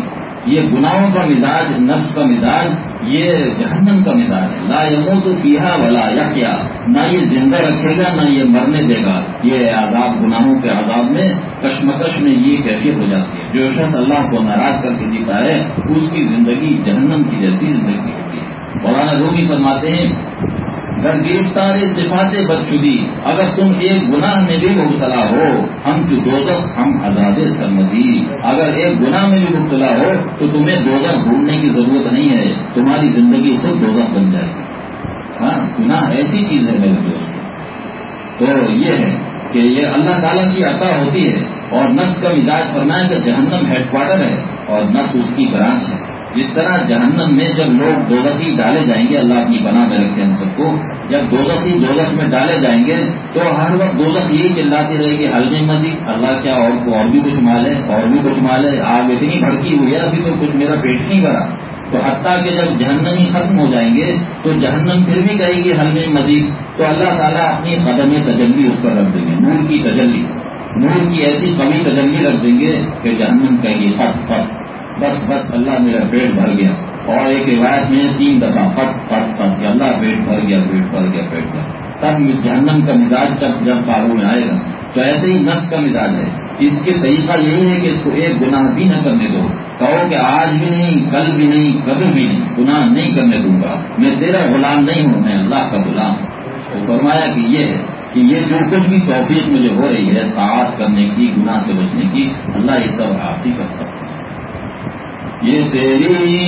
یہ گناہوں کا مزاج، نفس کا مزاج، یہ جہنم کا مزاج ہے. لا یموت فیہا ولا یحیا، نہ یہ زندہ رکھے گا نہ یہ مرنے دے گا. یہ عذاب، گناہوں کے عذاب میں، کشمکش میں یہ کیفیت ہو جاتی ہے. جو شخص اللہ کو ناراض کر کے جیتا ہے اس کی زندگی جہنم کی جیسی زندگی ہوتی ہے. مولانا رومی فرماتے ہیں گر گرفتار صفات بدشدی، اگر تم ایک گناہ میں بھی مبتلا ہو، ہم جو دوزخ ہم عذاب سرمدی، اگر ایک گناہ میں بھی مبتلا ہو تو تمہیں دوزخ ڈھونڈنے کی ضرورت نہیں ہے، تمہاری زندگی خود دوزخ بن جائے گی. ہاں، گناہ ایسی چیز ہے میرے دوست. تو یہ ہے کہ یہ اللہ تعالیٰ کی عطا ہوتی ہے. اور نفس کا مزاج فرمایا کہ جہنم ہیڈ کوارٹر ہے اور نفس اس کی برانچ ہے. جس طرح جہنم میں جب لوگ دوزخی ڈالے جائیں گے، اللہ اپنی پناہ میں رکھے ہم سب کو، جب دوزخی دوزخ میں ڈالے جائیں گے تو ہر وقت دوزخ یہی چلاتی رہے گی حلقے مزید، اللہ کیا اور کو اور بھی کچھ مال ہے، اور بھی کچھ مال ہے، آگ اتنی بھڑکی ہوئی ہے ابھی تو کچھ میرا پیٹ نہیں بھرا. تو حتیٰ کہ جب جہنمی ختم ہو جائیں گے تو جہنم پھر بھی کہے گی حلقے مزید، تو اللہ تعالیٰ اپنی قدم تجلی اس پر رکھ دیں گے، نور کی تجلی، نور کی ایسی قوی تجلی رکھ دیں گے کہ جہنم کہے گی فٹ فٹ، بس بس اللہ میرا پیٹ بھر گیا. اور ایک روایت میں تین دفعہ فٹ فٹ فٹ کہ اللہ پیٹ بھر گیا، پیٹ بھر گیا، پیٹ بھر. تب جہنم کا مزاج جب جب قابو میں آئے گا. تو ایسے ہی نفس کا مزاج ہے. اس کے طریقہ یہی ہے کہ اس کو ایک گناہ بھی نہ کرنے دو. کہو کہ آج بھی نہیں، کل بھی نہیں، کبھی بھی نہیں، گناہ نہیں کرنے دوں گا، میں تیرا غلام نہیں ہوں، میں اللہ کا غلام ہوں. تو فرمایا کہ یہ ہے کہ یہ جو کچھ بھی توفیق مجھے ہو رہی ہے طاعت کرنے کی، گناہ سے بچنے کی، اللہ یہ سب آپ ہی کر سکتے ہیں. یہ تیری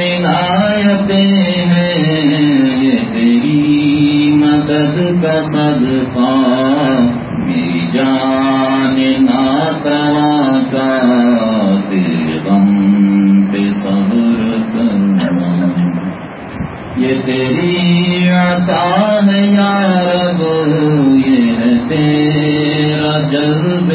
عنایتیں ہیں، یہ تیری مدد کا صدقہ، میری جان ناتواں کا تیرے غم پہ صبر کرنا. یہ تیری عطا ہے یا رب، یہ ہے تیرا جلب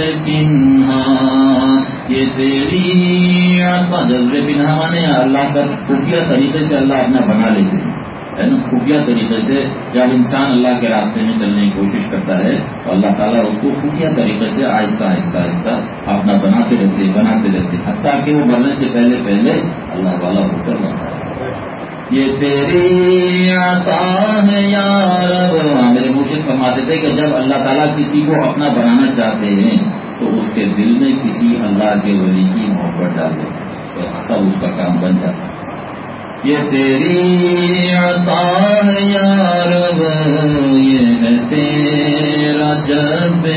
پنہاں، یہ تیری عطا. جلب پنہاں مانے اللہ کا خفیہ طریقے سے اللہ اپنا بنا لیتے ہیں، ہے نا. خفیہ طریقے سے جب انسان اللہ کے راستے میں چلنے کی کوشش کرتا ہے تو اللہ تعالیٰ اس کو خفیہ طریقے سے آہستہ آہستہ آہستہ اپنا بناتے رہتے بناتے رہتے حتیٰ کہ وہ مرنے سے پہلے پہلے اللہ والا ہو کر بنتا ہے. یہ تیری عطا ہے یا رب. میرے مرشد فرماتے تھے کہ جب اللہ تعالیٰ کسی کو اپنا بنانا چاہتے ہیں تو اس کے دل میں کسی اللہ کے ولی کی محبت ڈال دیتے تو تب اس کا کام بن جاتا ہے. یہ تیری عطا ہے یا رب، یہ ہے تیرا جلب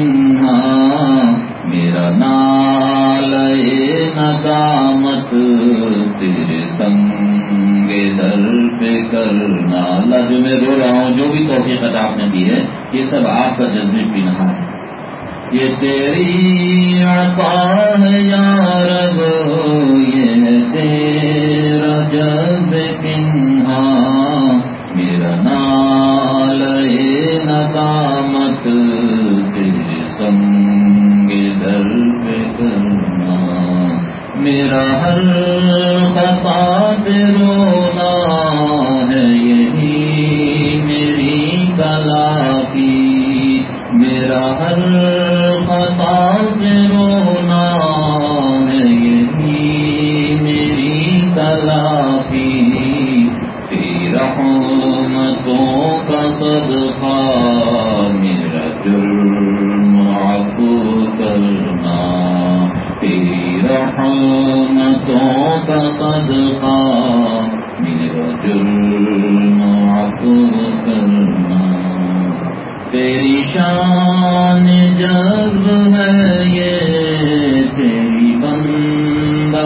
پنہاں، میرا نالے ندامت تیرے سنگ در پہ کرنا. اللہ جو میں رو رہا ہوں، جو بھی توفیق عطا آپ نے دی ہے، یہ سب آپ کا جلب پنہاں ہے. یہ تیری عطا ہے یا رب، یہ ہے تیرا جلب پنہاں، میرا نالے ندامت تیرے سنگ در پہ کرنا. میرا ہر خطا پہ رونا ہے یہی میری تلافی، میرا ہر خطا پہ رونا ہے یہی میری تلافی. تیری رحمتوں کا صدقہ میرا جرم عفو کرنا، تیری رحمتوں کا صدقہ میرا جرم عفو کرنا. تیری شان جذب ہے یہ تیری بندہ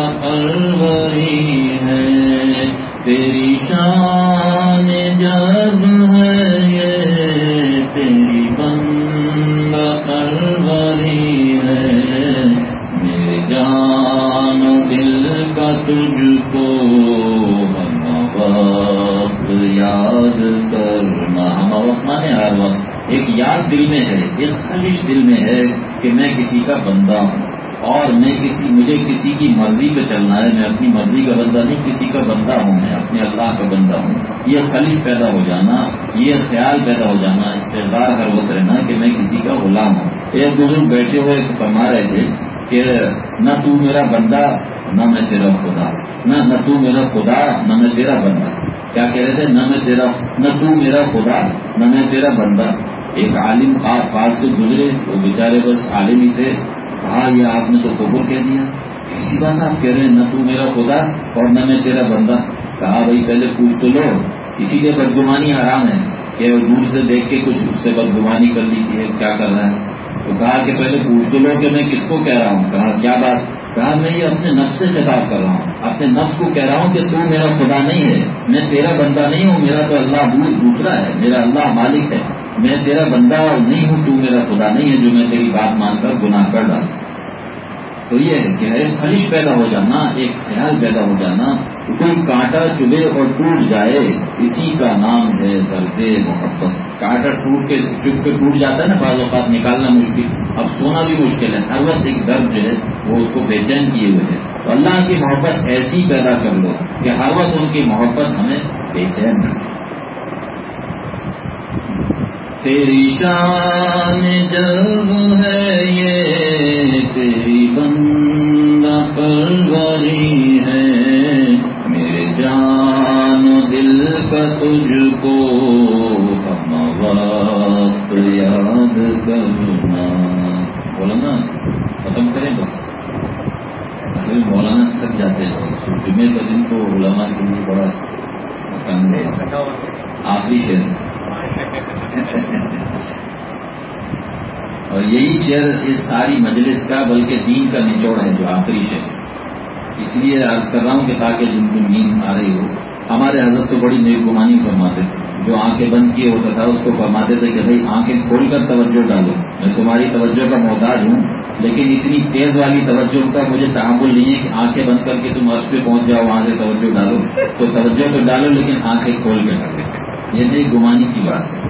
پروری ہے، تیری شان جذب ہے یہ تیری بندہ پروری ہے. میرے جان و دل کا تجھ کو ہم وقت یاد کرنا. ہم وقت مانے ہر وقت ایک یاد دل میں ہے، ایک خواہش دل میں ہے کہ میں کسی کا بندہ ہوں اور میں کسی مجھے کسی کی مرضی پہ چلنا ہے. میں اپنی مرضی کا بندہ نہیں، کسی کا بندہ ہوں، میں اپنے اللہ کا بندہ ہوں. یہ خلیف پیدا ہو جانا، یہ خیال پیدا ہو جانا، استحضار ہر وقت رہنا کہ میں کسی کا غلام ہوں. ایک بزرگ بیٹھے ہوئے فرما رہے تھے کہ نہ تو میرا بندہ نہ میں تیرا خدا، نہ نہ تو میرا خدا نہ میں تیرا بندہ. کیا کہہ رہے تھے؟ نہ میں تیرا نہ تو میرا خدا نہ میں تیرا بندہ. ایک عالم پاس سے گزرے، وہ بیچارے بس عالم ہی تھے. کہا یہ آپ نے تو کفر کہہ دیا، کیسی بات آپ کہہ رہے ہیں نہ تو میرا خدا اور نہ میں تیرا بندہ. کہا بھائی پہلے پوچھ تو لو، اسی لیے بدگمانی حرام ہے کہ دور سے دیکھ کے کچھ اس سے بدگمانی کر لی کہ کیا کر رہا ہے. تو کہا کہ پہلے پوچھ تو لو کہ میں کس کو کہہ رہا ہوں. کہا کیا بات؟ کہا میں یہ اپنے نفس سے خطاب کر رہا ہوں، اپنے نفس کو کہہ رہا ہوں کہ تو میرا خدا نہیں ہے، میں تیرا بندہ نہیں ہوں، میرا تو اللہ دوسرا ہے، میرا اللہ مالک ہے، میں تیرا بندہ نہیں ہوں، تو میرا خدا نہیں ہے جو میں تیری بات مان کر گناہ کر ڈالوں. تو یہ ہے کہ ایک خواہش پیدا ہو جانا، ایک خیال پیدا ہو جانا، کوئی کانٹا چبھے اور ٹوٹ جائے، اسی کا نام ہے درد محبت. کانٹا ٹوٹ کے چپ کے ٹوٹ جاتا ہے نا، بعض اوقات نکالنا مشکل، اب سونا بھی مشکل ہے، ہر وقت ایک درد جو ہے وہ اس کو بے چین کیے ہوئے ہے. تو اللہ کی محبت ایسی پیدا کر لو کہ ہر وقت ان کی محبت ہمیں بے چین رکھے. تیری شان جلو ہے یہ تیری بندہ پروری ہے، میرے جان و دل کا تجھ کو ہم وقت یاد کرنا. بولا نا ختم کریں بس. اصل مولانا تھک جاتے ہیں، جمعے کا دن تو علماء کے لیے بڑا کم ہے. آخری شعر اور یہی شعر اس ساری مجلس کا بلکہ دین کا نچوڑ ہے جو آخری شعر. اس لیے عرض کر رہا ہوں کہ تاکہ جن کو نیند آ رہی ہو. ہمارے حضرت تو بڑی نیک گمانی فرماتے تھے، جو آنکھیں بند کیے ہوتا تھا اس کو فرماتے تھے کہ بھائی آنکھیں کھول کر توجہ ڈالو، میں تمہاری توجہ کا محتاج ہوں، لیکن اتنی تیز والی توجہ کا مجھے تحمل نہیں ہے کہ آنکھیں بند کر کے تم عرش پہ پہنچ جاؤ وہاں سے توجہ ڈالو. تو توجہ تو ڈالو لیکن آنکھیں کھول کے ڈالو. یہ نیک گمانی کی بات ہے.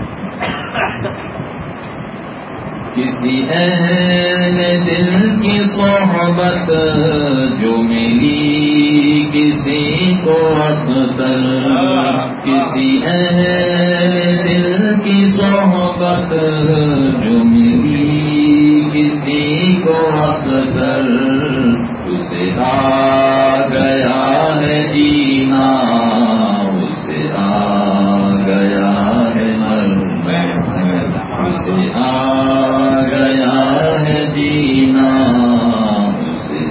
کسی اہل دل کی صحبت جو ملی کسی کو اختر، کسی اہل دل کی صحبت جو ملی کسی کو اختر، اسے آ گیا ہے جینا، اسے آ گیا ہے مرنا، اسے آ گیا ہے جینا، اسے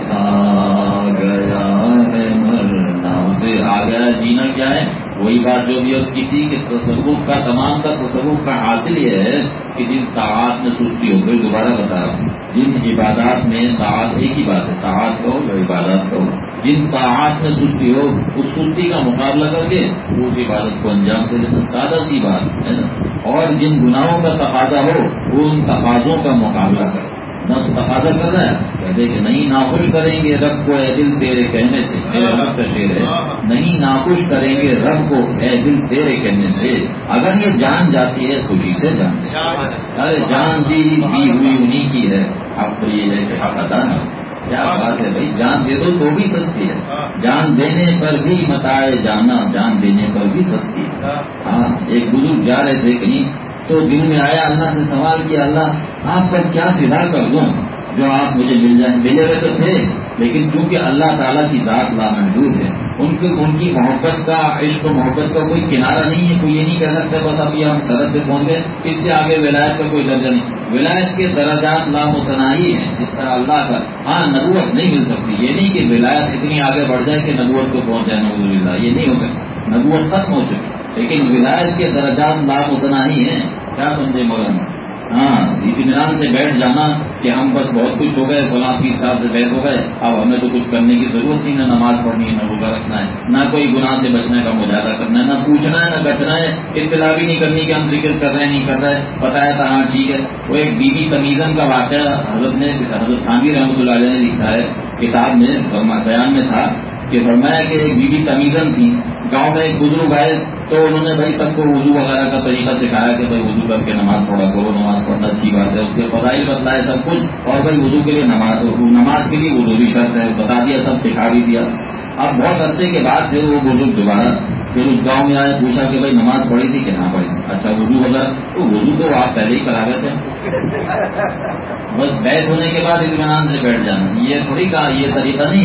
آ گیا ہے مرنا. اسے آ گیا جینا کیا ہے؟ وہی بات جو بھی اس کی تھی کہ تصوف کا تمام کا تصوف کا حاصل یہ ہے کہ جن طاعات میں سستی ہو گئی، دوبارہ بتا رہا ہوں، جن عبادات میں طاعت ایک ہی بات ہے، طاعت کہو یا عبادات کہو، جن طاعات میں سستی ہو اس سستی کا مقابلہ کر کے اس عبادت کو انجام دے دینا، سادہ سی بات ہے نا. اور جن گناہوں کا تقاضا ہو وہ ان تقاضوں کا مقابلہ کرے. نفس تقاضا کر رہا ہے کہتے کہ نہیں ناخوش کریں گے رب کو اے دل تیرے کہنے سے، میرے رب کا شعر ہے، نہیں ناخوش کریں گے رب کو اے دل تیرے کہنے سے. اگر یہ جان جاتی ہے خوشی سے جان دے، ارے جان دی دی ہوئی انہیں کی ہے. اب تو یہ ہے کہ حق ادا نہ، کیا بات ہے بھائی، جان دے دو تو بھی سستی ہے، جان دینے پر بھی متائے جانا، جان دینے پر بھی سستی ہے. ہاں ایک بزرگ جا رہے تھے کہیں تو دل میں آیا، اللہ سے سوال کیا، اللہ آپ پر کیا فدا کر دوں جو آپ مجھے مل جائیں. ملے ہوئے تو تھے لیکن چونکہ اللہ تعالیٰ کی ذات لامحدود ہے، ان کی ان کی محبت کا، عشق و محبت کا کوئی کنارہ نہیں ہے. کوئی یہ نہیں کہہ سکتا بس اب یہ ہم سرحد پہ پہنچ گئے، اس سے آگے ولایت کا کوئی درجہ نہیں. ولایت کے درجات لامتناہی ہیں جس طرح اللہ کا. ہاں نبوت نہیں مل سکتی، یہ نہیں کہ ولایت اتنی آگے بڑھ جائے کہ نبوت کو پہنچ جائے، نعوذ باللہ، یہ نہیں ہو سکتا. نبوت ختم ہو چکی لیکن ولایت کے درجات لامتناہی ہیں. کیا سمجھے مولانا؟ ہاں اطمینان سے بیٹھ جانا کہ ہم بس بہت کچھ ہو گئے، فلاں کے حساب سے بیٹھ ہو گئے، اب ہمیں تو کچھ کرنے کی ضرورت نہیں، نہ نماز پڑھنی ہے، نہ روزہ رکھنا ہے، نہ کوئی گناہ سے بچنے کا مجاہدہ کرنا ہے، نہ پوچھنا ہے نہ بچنا ہے، اطلاع بھی نہیں کرنی کہ ہم ذکر کر رہے ہیں نہیں کر رہے. بتایا تھا ہاں ٹھیک ہے. وہ ایک بی بی تمیزن کا واقعہ حضرت نے حضرت خانوی رحمۃ اللہ علیہ نے لکھا ہے کتاب میں، بیان میں تھا کہ فرمایا کہ ایک بی بی تمیزن تھی. گاؤں میں ایک بزرگ آئے تو انہوں نے بھائی سب کو وضو وغیرہ کا طریقہ سکھایا کہ بھائی وضو کر کے نماز پڑھا کرو، نماز پڑھنا اچھی بات ہے، اس کے فضائل بتلائے سب کچھ، اور بھائی وضو کے لیے نماز نماز کے لیے وضو بھی شرط ہے، بتا دیا، سب سکھا بھی دیا. اب بہت عرصے کے بعد پھر وہ بزرگ دوبارہ پھر اس گاؤں میں آئے، پوچھا کہ بھائی نماز پڑھی تھی کہ نہ پڑھی. اچھا وضو وغیرہ، تو وضو تو آپ پہلے ہی کرا گئے تھے، بس بیٹھ ہونے کے بعد اطمینان سے بیٹھ جانا. یہ تھوڑی کہا، یہ طریقہ نہیں ہے.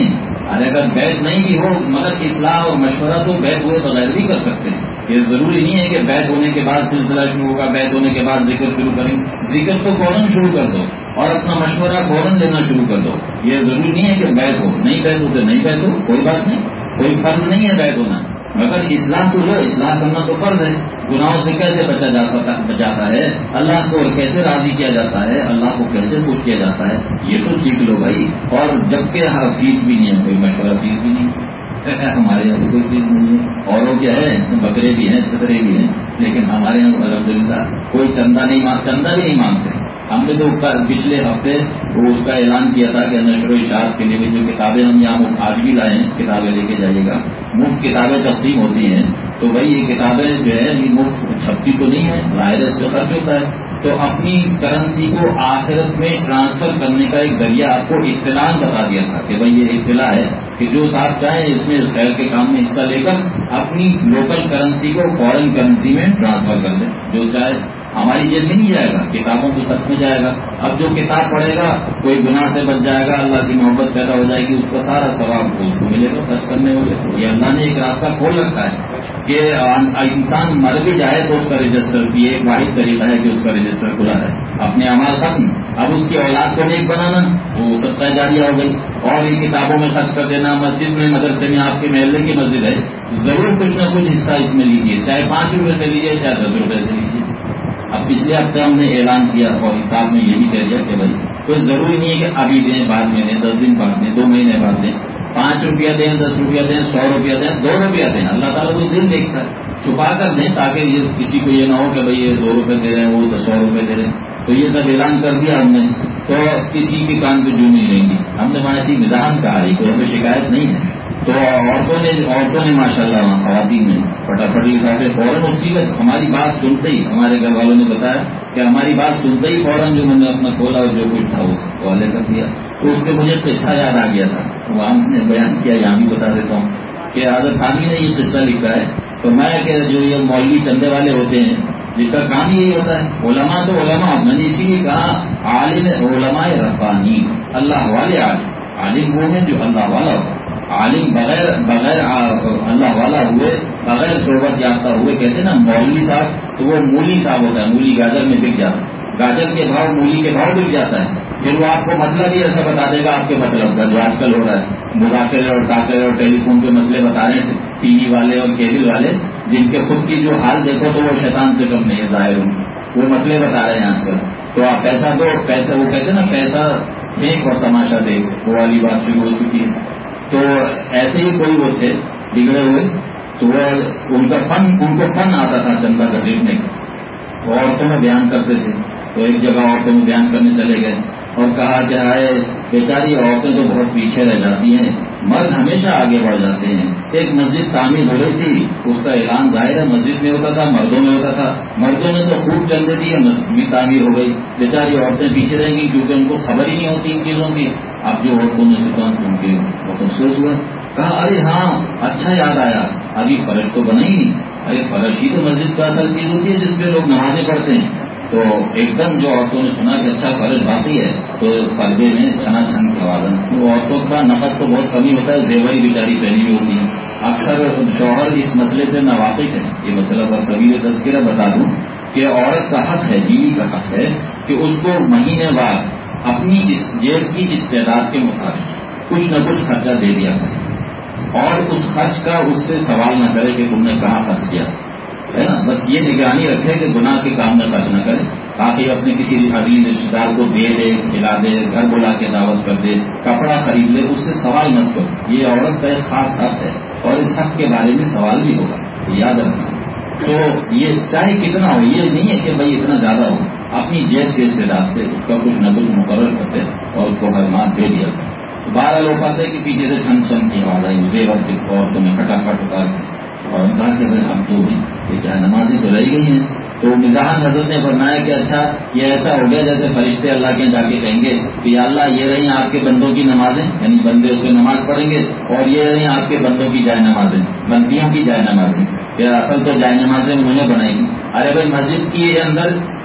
ارے اگر بیت نہیں بھی ہو مگر اصلاح اور مشورہ تو بیت ہوئے بغیر بھی کر سکتے ہیں. یہ ضروری نہیں ہے کہ بیت ہونے کے بعد سلسلہ شروع ہوگا, بیت ہونے کے بعد ذکر شروع کریں. ذکر تو فوراً شروع کر دو اور اپنا مشورہ فوراً لینا شروع کر دو. یہ ضروری نہیں ہے کہ بیت ہو, نہیں بیت ہو تو نہیں بیت ہو, کوئی بات نہیں, کوئی فرض نہیں ہے بیت ہونا. مگر اصلاح تو لو, اصلاح کرنا تو فرض ہے. گناہوں سے کیسے بچا جا سکتا بچاتا ہے, اللہ کو کیسے راضی کیا جاتا ہے, اللہ کو کیسے خوش کیا جاتا ہے, یہ تو سیکھ لو بھائی. اور جبکہ ہاں فیس بھی نہیں ہے, کوئی مشورہ فیس بھی نہیں ہے, ہمارے یہاں کوئی فیس نہیں ہے. اوروں کیا ہے, بکرے بھی ہیں, چھترے بھی ہیں, لیکن ہمارے یہاں الحمدللہ کوئی چندہ نہیں مانگ چندہ بھی نہیں مانگتے. ہم نے تو پچھلے ہفتے وہ اس کا اعلان کیا تھا کہ نشر و اشاعت کے لیے جو کتابیں ہم یہاں آج بھی لائے ہیں, کتابیں لے کے جائیے گا. مفت کتابیں تقسیم ہوتی ہیں, تو بھائی یہ کتابیں جو ہے یہ مفت چھپتی تو نہیں ہے, ظاہر ہے اس پہ خرچ ہوتا ہے. تو اپنی کرنسی کو آخرت میں ٹرانسفر کرنے کا ایک ذریعہ آپ کو اطلاع بتا دیا تھا کہ بھائی یہ اطلاع ہے کہ جو صاحب چاہیں اس میں خیر کے کام میں حصہ لے کر اپنی لوکل کرنسی کو فورن کرنسی میں ٹرانسفر کر دیں. جو چاہے ہماری جیب میں نہیں جائے گا, کتابوں کو سچ میں جائے گا. اب جو کتاب پڑھے گا کوئی گناہ سے بچ جائے گا, اللہ کی محبت پیدا ہو جائے گی, اس کا سارا ثواب کو ملے گا خرچ کرنے والے. یہ اللہ نے ایک راستہ کھول رکھا ہے کہ انسان مر بھی جائے تو اس کا رجسٹر, یہ ایک واحد طریقہ ہے کہ اس کا رجسٹر کھلا ہے. اپنے اعمال ختم, اب اس کی اولاد کو نیک بنانا, وہ صدقہ جاریہ ہو گئی. اور ان کتابوں میں خرچ کر دینا, مسجد میں مدرسے میں, آپ کے محلے کی مسجد ہے, ضرور کچھ نہ کچھ حصہ اس میں لیجیے, چاہے پانچ روپے سے لیجیے چاہے دس روپے سے لیجیے. اب پچھلے ہفتے ہم نے اعلان کیا اور حساب میں یہ بھی کہہ دیا کہ بھائی کوئی ضروری نہیں ہے کہ ابھی دیں, بعد میں دیں, دس دن بعد دیں, دو مہینے بعد دیں, پانچ روپیہ دیں, دس روپیہ دیں, سو روپیہ دیں, دو روپیہ دیں. اللہ تعالیٰ کو دل دیکھتا ہے, چھپا کر دیں تاکہ یہ کسی کو یہ نہ ہو کہ بھائی یہ دو روپے دے رہے ہیں, وہ تو سو روپے دے رہے ہیں. تو یہ سب اعلان کر دیا ہم نے, تو کسی کے کان پہ جو نہیں رہیں گی. ہم نے وہاں ایسی مزاحم کہا ہے, کوئی ہمیں شکایت نہیں ہے. تو عورتوں نے عورتوں نے ماشاءاللہ وہاں خواتین نے فٹافٹ لکھا کے فوراً اس کی ہماری بات سنتے ہی, ہمارے گھر والوں نے بتایا کہ ہماری بات سنتے ہی فوراً جو میں نے اپنا کھولا اور جو کچھ تھا وہ حوالے کر دیا. تو اس پہ مجھے قصہ یاد آ گیا تھا, وہ ہم نے بیان کیا, یہاں بھی بتا دیتا ہوں کہ حضرت خانوی نے یہ قصہ لکھا ہے. تو میں کہ جو یہ مولوی چندے والے ہوتے ہیں جن کا کام یہی ہوتا ہے, علماء تو علماء, میں نے اسی لیے کہا عالم علماء ربانی, اللہ والے عالم. عالم وہ ہیں جو اللہ والا ہو. عالم بغیر بغیر اللہ والا ہوئے, بغیر صحبت یافتہ ہوئے, کہتے ہیں نا مولوی صاحب, تو وہ مولی صاحب ہوتا ہے, مولی گاجر میں بک جاتا ہے, گاجر کے بھاؤ مولی کے بھاؤ بک جاتا ہے. پھر وہ آپ کو مسئلہ بھی ایسا بتا دے گا آپ کے مطلب کا, جو آج کل ہو رہا ہے, مذاکرے اور ٹاکرے اور ٹیلی فون کے مسئلے بتا رہے ہیں ٹی وی والے اور کیبل والے, جن کے خود کی جو حال دیکھو تو وہ شیطان سے کم نہیں ہے ظاہر, وہ مسئلے بتا رہے ہیں آج کل. تو آپ پیسہ دو, پیسہ وہ کہتے ہیں نا پیسہ دیکھ اور تماشا دیکھ, وہ والی بات شروع ہو چکی ہے. تو ایسے ہی کوئی وہ تھے بگڑے ہوئے, تو وہ ان کا فن ان کو فن آتا تھا چندہ گھسیٹنے کا, وہ عورتوں میں بیان کرتے تھے. تو ایک جگہ عورتوں میں بیان کرنے چلے گئے اور کہا کہ آئے بیچاری عورتیں تو بہت پیچھے رہ جاتی ہیں, مرد ہمیشہ آگے بڑھ جاتے ہیں. ایک مسجد تعمیر ہو رہی تھی, اس کا اعلان ظاہر ہے مسجد میں ہوتا تھا, مردوں میں ہوتا تھا, مردوں نے تو خوب چندے دیے, مسجد بھی تعمیر ہو گئی, بیچاری عورتیں پیچھے رہیں گی کیونکہ ان کو خبر ہی نہیں ہوتی ان چیزوں کی. اب جو عورتوں نے سکان سن کے بہت افسوس ہوا, کہا ارے ہاں اچھا یاد آیا, ابھی فرش تو بنا ہی نہیں. ارے فرش ہی تو مسجد کا اصل چیز ہوتی ہے جس پہ لوگ نمازیں پڑھتے ہیں. تو ایک دم جو عورتوں نے سنا کہ اچھا فرش باقی ہے, تو پردے میں چھنا چھن کی آواز. تو عورتوں کا نقد تو بہت کمی ہوتا ہے, زیوری بیچاری پہنی ہوئی ہوتی ہے. اکثر شوہر اس مسئلے سے ناواقف ہے. یہ مسئلہ پر سبھی تذکرہ بتا دوں کہ عورت کا حق ہے, بیوی کا حق ہے کہ اس کو مہینے بعد اپنی اس جیب کی استعداد کے مطابق کچھ نہ کچھ خرچہ دے دیا کرے, اور اس خرچ کا اس سے سوال نہ کرے کہ تم نے کہاں خرچ کیا ہے نا. بس یہ نگرانی رکھے کہ گناہ کے کام میں خرچ نہ کرے, تاکہ اپنے کسی عزیز رشتے دار کو دے دے, کھلا دے, گھر بلا کے دعوت کر دے, کپڑا خرید لے, اس سے سوال مت کرو. یہ عورت کا ایک خاص حق ہے اور اس حق کے بارے میں سوال بھی ہوگا, یاد رکھنا. تو یہ چاہے کتنا ہو, یہ نہیں ہے کہ بھائی اتنا زیادہ ہو, اپنی جیب کے استعداد سے اس کا کچھ نہ کچھ مقرر کرتے اور اس کو ہر ماہ دے دیا. بارہ لوگ پاتے کہ پیچھے سے چھن چھن کی آواز آئی, زیور کی عورتوں نے پھٹافٹ اتار دی, اور کہا کہ بھائی ہم تو یہ چاہے نمازیں تو رہ گئی ہیں. تو مزاح حضرت نے فرمایا کہ اچھا یہ ایسا ہو گیا جیسے فرشتے اللہ کے جا کے کہیں گے کہ یا اللہ یہ رہی آپ کے بندوں کی نمازیں, یعنی بندے اس پہ نماز پڑھیں گے, اور یہ رہی آپ کے بندوں کی جائے نمازیں, بندیوں کی جائے نمازیں. اصل تو جائے نمازیں انہوں نے بنائی. ارے بھائی مسجد کے اندر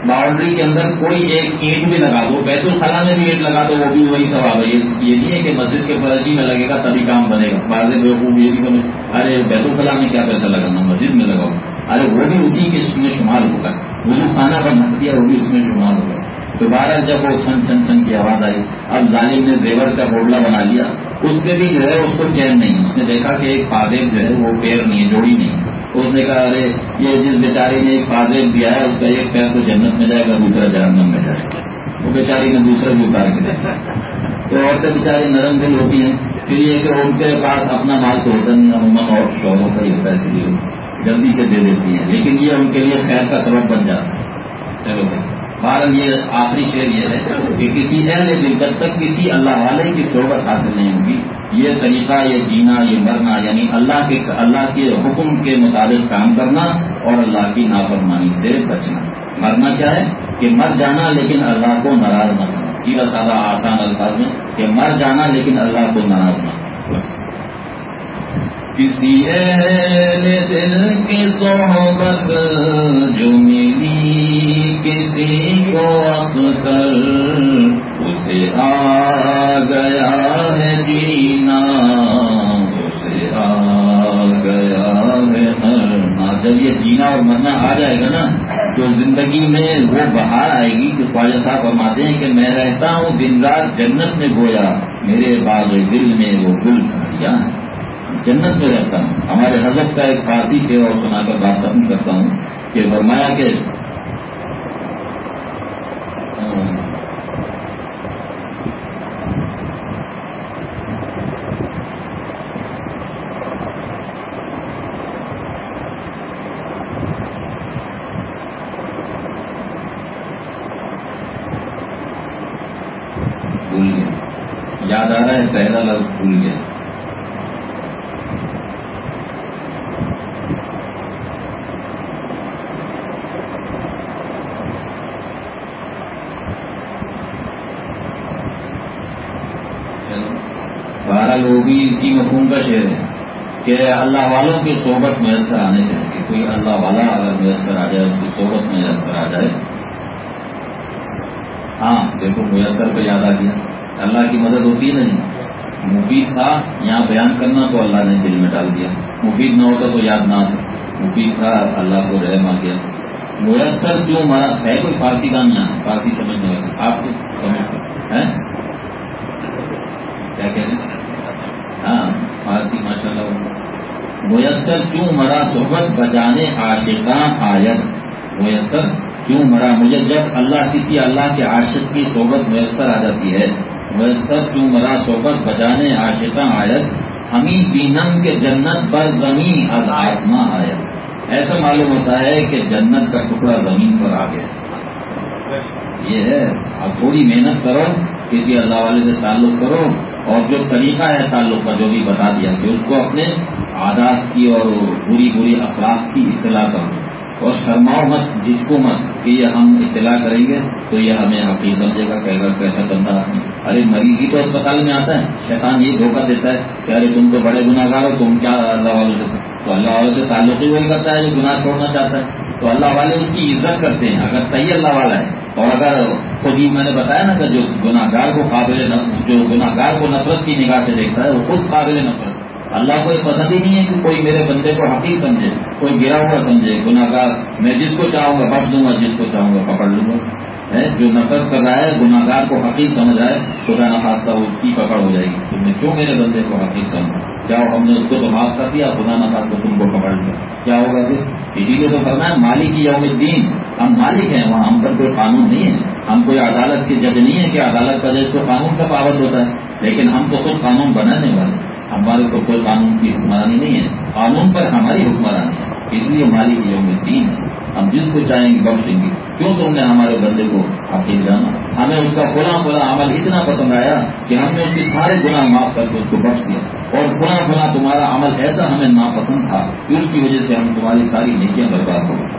باؤنڈری کے اندر کوئی ایک اینٹ بھی لگا دو، بیت الخلا میں بھی اینٹ لگا دو، وہ بھی وہی ثواب ہے. یہ نہیں ہے کہ مسجد کے فرشی میں لگے گا تبھی کام بنے گا. بعض بیوقوف یہ بھی سمجھ ارے بیت الخلا میں کیا پیسہ لگانا، مسجد میں لگاؤ. ارے وہ بھی اسی کے اس میں شمار ہوگا. وضو خانہ بنا دیا وہ بھی اس میں شمار ہوگا. دوبارہ جب وہ سن سن سن کی آواز آئی، اب ظالم نے زیور کا ہوڈلا بنا لیا، اس پہ بھی جو ہے اس کو چین نہیں. اس نے دیکھا کہ ایک پادیب جو ہے وہ پیر نہیں ہے، جوڑی نہیں. اس نے کہا ارے یہ جس بیچاری نے ایک پادیب دیا ہے اس کا ایک پیر تو جنت میں جائے گا، دوسرا جہنم میں جائے گا. وہ بیچاری نے دوسرا بھی اتار کے دیکھا. تو عورتیں بیچاری نرم دل ہوتی ہیں. پھر یہ کہ ان کے پاس اپنا مال تو ہوتا نہیں، عموماً اور شوہروں کا ہی ہوتا ہے، اس لیے جلدی سے دے دیتی ہیں. لیکن یہ ان کے لیے خیر کا سبب بن جاتا ہے. چلو بھائی بہرحال یہ آخری شعر یہ ہے کہ کسی اہل دل جب تک کسی اللہ والے کی صحبت حاصل نہیں ہوگی، یہ طریقہ، یہ جینا، یہ مرنا، یعنی اللہ کے اللہ کے حکم کے مطابق کام کرنا اور اللہ کی نافرمانی سے بچنا. مرنا کیا ہے کہ مر جانا لیکن اللہ کو ناراض نہ کرنا. سیدھا سادہ آسان الفاظ میں کہ مر جانا لیکن اللہ کو ناراض نہ کرنا. بس کسی اہل دل کی صحبت جو ملی کسی کو اختر، اسے آ گیا ہے جینا، اسے آ گیا ہے مرنا. جب یہ جینا اور مرنا آ جائے گا نا تو زندگی میں وہ بہار آئے گی کہ خواجہ صاحب فرماتے ہیں کہ میں رہتا ہوں دن رات جنت میں گویا، میرے باغ دل میں وہ گل کھڑیا ہے. جنت میں رہتا ہوں. ہمارے حضرت کا ایک فارسی تھے اور سنا کر بات ختم کرتا ہوں کہ فرمایا کہ بھول گیا، یاد آ رہا ہے پہلا لفظ بھول گیا. بہرحال وہ بھی اسی مفہوم کا شعر ہے کہ اللہ والوں کی صحبت میسر آنے چاہیے. کہ کوئی اللہ والا اگر میسر آ جائے، اس کی صحبت میسر آ جائے. ہاں دیکھو میسر پہ یاد آ گیا، اللہ کی مدد ہوتی ہے نا جی. مفید تھا یہاں بیان کرنا تو اللہ نے دل میں ڈال دیا، مفید نہ ہوتا تو یاد نہ آتا. مفید تھا اللہ کو رحم آ گیا. میسر کیوں مرا ہے کوئی فارسی گان یہاں، فارسی سمجھنے والا آپ کو سمجھ ہے کیا کہہ رہے ہیں؟ ہاں فارسی ماشاء اللہ. میسر کیوں مرا صحبت بجانے عاشقاں آیت. میسر کیوں مرا مجھے جب اللہ کسی اللہ کے عاشق کی صحبت میسر آ جاتی ہے. میسر کیوں مرا صحبت بجانے عاشقاں آیت، ہمیں بینم کے جنت پر زمین از آسماں آیت. ایسا معلوم ہوتا ہے کہ جنت کا ٹکڑا زمین پر آ گیا. یہ ہے اب تھوڑی محنت کرو، کسی اللہ والے سے تعلق کرو، اور جو طریقہ ہے تعلق کا جو بھی بتا دیا کہ اس کو اپنے عادات کی اور بری بری اخلاق کی اطلاع کرو، اور شرماؤ مت، جس کو مت کہ یہ ہم اطلاع کریں گے تو یہ ہمیں حقیق سمجھے گا، کہے گا کیسا بندہ آدمی. ارے مریض ہی تو اسپتال میں آتا ہے، شیطان یہ دھوکہ دیتا ہے کہ ارے تم تو بڑے گناہ گار ہو، تم کیا اللہ والوں سے. تو اللہ والوں سے تعلق ہی وہی کرتا ہے جو گناہ چھوڑنا چاہتا ہے. تو اللہ والے اس کی عزت کرتے ہیں اگر صحیح اللہ والا ہے. اور اگر خود ہی میں نے بتایا نا کہ جو گناہ گار کو قابل جو گناہ گار کو نفرت کی نگاہ سے دیکھتا ہے وہ خود قابل نفرت. اللہ کو یہ پسند ہی نہیں ہے کہ کوئی میرے بندے کو حقیق سمجھے، کوئی گرا ہوا سمجھے گناہ گار. میں جس کو چاہوں گا بخش دوں گا، جس کو چاہوں گا پکڑ لوں گا. ہے جو نفرت کر رہا ہے گناہ گار کو حقیق سمجھ رہا ہے، خدا نخواستہ اس کی پکڑ ہو جائے گی. تم نے کیوں میرے بندے کو حقیق سمجھا؟ جاؤ ہم نے اس کو تو معاف کر دیا، خدا نخواستہ تم کو پکڑ لیا. کیا ہوگا پھر؟ اسی لیے تو کرنا ہے مالک یوم الدین. ہم مالک ہیں، وہاں ہم پر کوئی قانون نہیں ہے. ہم کوئی عدالت کے جج نہیں ہے کہ عدالت کا جج تو قانون کا پابند ہوتا ہے. لیکن ہم تو خود قانون بنانے والے، ہمارے کو کوئی قانون کی حکمرانی نہیں ہے، قانون پر ہماری حکمرانی ہے. اس لیے مالک یوم الدین ہے، ہم جس کو چاہیں گے بخشیں گے. کیوں تم نے ہمارے بندے کو حقیق جانا؟ ہمیں اس کا فلاں فلاں عمل اتنا پسند آیا کہ ہم نے اس کے سارے گناہ معاف کر کے اس کو بخش دیا، اور فلاں فلاں تمہارا عمل ایسا ہمیں ناپسند تھا کہ اس کی وجہ سے ہم تمہاری ساری نیکیاں برباد ہو گئی.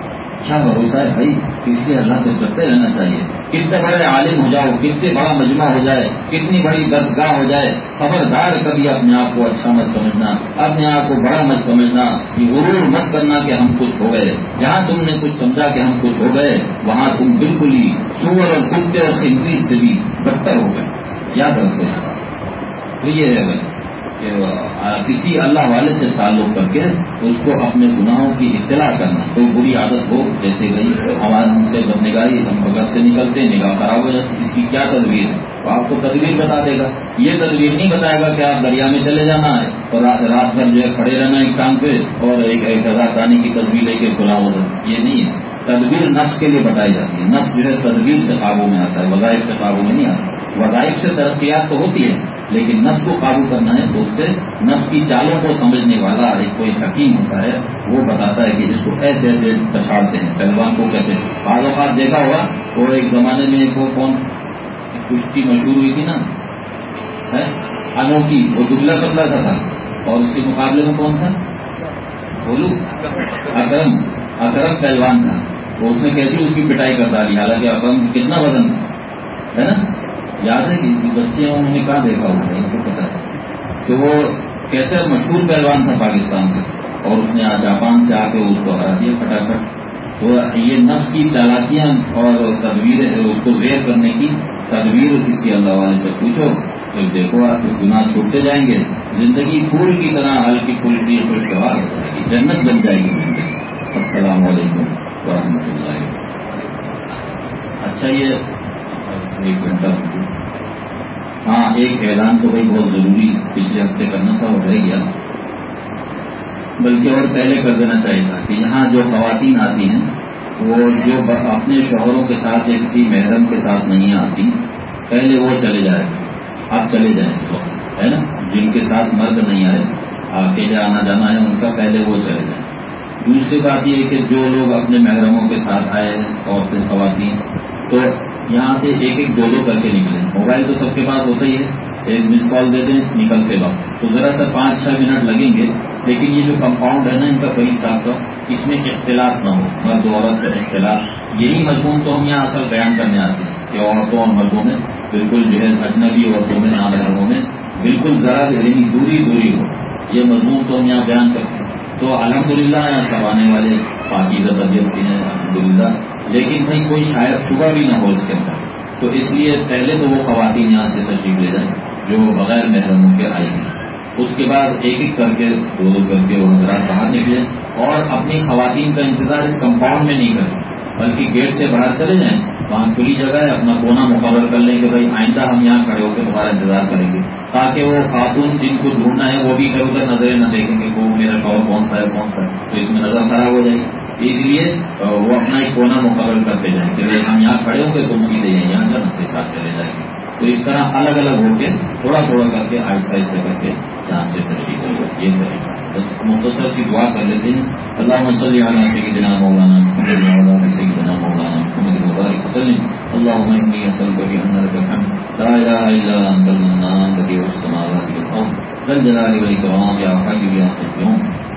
اچھا بھروسہ ہے بھائی، اس لیے اللہ سے ڈرتے رہنا چاہیے. کتنے بڑے عالم ہو جاؤ، کتنے بڑا مجمع ہو جائے، کتنی بڑی درسگاہ ہو جائے، خبردار کبھی اپنے آپ کو اچھا مت سمجھنا، اپنے آپ کو بڑا مت سمجھنا، یہ غرور مت کرنا کہ ہم کچھ ہو گئے. جہاں تم نے کچھ سمجھا کہ ہم کچھ ہو گئے، وہاں تم بالکل ہی سور اور کتے اور خنزیر سے بھی بدتر ہو گئے. یاد رکھو. تو یہ ہے بھائی کسی اللہ والے سے تعلق کر کے اس کو اپنے گناہوں کی اطلاع کرنا. کوئی بری عادت ہو، جیسے گئی ہمارے ہم سے بدنگاہی، ہم بغیر سے نکلتے، نگاہ خراب ہو جاتی، اس کی کیا تدبیر ہے؟ تو آپ کو تدبیر بتا دے گا. یہ تدبیر نہیں بتائے گا کہ آپ دریا میں چلے جانا ہے اور رات بھر جو ہے کھڑے رہنا ایک ٹانگ پہ اور ایک ایک ہزار دانی کی تدبیر لے کے کھلا ہو جائے. یہ نہیں ہے. تدبیر نفس کے لیے بتائی جاتی ہے. نفس جو ہے تدبیر سے قابو میں آتا ہے، وظائف سے قابو میں نہیں آتا. وظائف سے ترقیات تو ہوتی ہے، لیکن نفس کو قابو کرنا ہے تو اس سے نفس کی چالوں کو سمجھنے والا ایک کوئی حکیم ہوتا ہے، وہ بتاتا ہے کہ اس کو ایسے ایسے پچھاڑتے ہیں، پہلوان کو کیسے. بعض اوقات دیکھا ہوگا وہ ایک زمانے میں وہ کون کشتی مشہور ہوئی تھی نا انوکھی، وہ دبلا پتلا سا تھا اور اس کے مقابلے میں کون تھا؟ بولو اکرم. اکرم پہلوان تھا. وہ اس نے کیسی اس کی پٹائی کر ڈالی، حالانکہ اکرم کتنا وزن تھا، ہے نا؟ یاد ہے کہ بچے انہوں نے کہاں دیکھا ہوگا، ان کو پتا ہے. تو وہ کیسے مشہور پہلوان تھا پاکستان کا، اور اس نے جاپان سے آ کے اس کو ہرا دیا پھٹافٹ. تو یہ نفس کی چالاکیاں اور تدبیر اس کو زیر کرنے کی تدبیر کسی اللہ والے سے پوچھو تو دیکھو آپ گناہ چھوٹتے جائیں گے، زندگی پھول کی طرح ہلکی پھلکی خوشگوار ہو جائے گی، جنت بن جائے گی زندگی. السلام علیکم ورحمۃ اللہ. اچھا یہ ایک گھنٹہ ہاں ایک اعلان تو بھائی بہت ضروری پچھلے ہفتے کرنا تھا، وہ رہ گیا، بلکہ اور پہلے کر دینا چاہیے تھا کہ یہاں جو خواتین آتی ہیں وہ جو اپنے شوہروں کے ساتھ ایک تھی محرم کے ساتھ نہیں آتی، پہلے وہ چلے جائے. آپ چلے جائیں اس وقت، ہے نا؟ جن کے ساتھ مرد نہیں آئے، اکیلے آنا جانا ہے ان کا، پہلے وہ چلے جائیں. دوسری بات یہ ہے کہ جو لوگ اپنے محرموں کے ساتھ آئے ہیں عورتیں خواتین، تو یہاں سے ایک ایک دو دو کر کے نکلیں. موبائل تو سب کے پاس ہوتا ہی ہے، ایک مس کال دے دیں نکلتے وقت، تو ذرا سا پانچ چھ منٹ لگیں گے. لیکن یہ جو کمپاؤنڈ ہے نا ان کا کئی سال کا، اس میں اختلاط نہ ہو، مرد عورت کا اختلاط. یہی مضمون تو ہم یہاں اصل بیان کرنے آتے ہیں کہ عورتوں اور مردوں میں بالکل جو ہے اجنبی عورتوں میں نامحرموں میں بالکل ذرا یعنی دوری دوری ہو. یہ مضمون تو ہم یہاں بیان کرتے ہیں. تو الحمدللہ یہاں سب آنے والے پاکیزہ طبیعت کے ہیں الحمدللہ، لیکن کہیں کوئی شاید شبہ بھی نہ ہو اس کے اندر. تو اس لیے پہلے تو وہ خواتین یہاں سے تشریف لے جائیں جو بغیر محرموں کے آئی ہیں. اس کے بعد ایک ایک کر کے دو دو کر کے وہ حضرات باہر نکلیں اور اپنی خواتین کا انتظار اس کمپاؤنڈ میں نہیں کریں، بلکہ گیٹ سے باہر چلے جائیں. وہاں کھلی جگہ ہے، اپنا کونا مقرر کر لیں کہ بھائی آئندہ ہم یہاں کھڑے ہو کے تمہارا انتظار کریں گے، تاکہ وہ خاتون جن کو ڈھونڈنا ہے وہ بھی ادھر ادھر نظریں نہ دیکھیں گے وہ میرا شوہر کون سا ہے کون سا ہے، تو اس میں نظر خراب ہو جائے گی. اس لیے وہ اپنا ایک کونا مقرر کرتے جائیں کہ بھائی ہم یہاں کھڑے ہوں گے، تم سیدھے یہاں جنت کے ساتھ چلے جائیں گے. تو اس طرح الگ الگ ہو کے تھوڑا تھوڑا کر کے آہستہ آہستہ کر کے یہاں سے تشریف لے. یہ طریقہ بس مختصر سی دعا کر لیتے ہیں. اللہم صلی علی سیدنا مولانا محمد وعلی سیدنا مولانا محمد وبارک وسلم. اللہم انی اسألک بأن لک الحمد لا الہ الا انت المنان بدیع السماوات والارض ذا الجلال والاکرام یا حی یا قیوم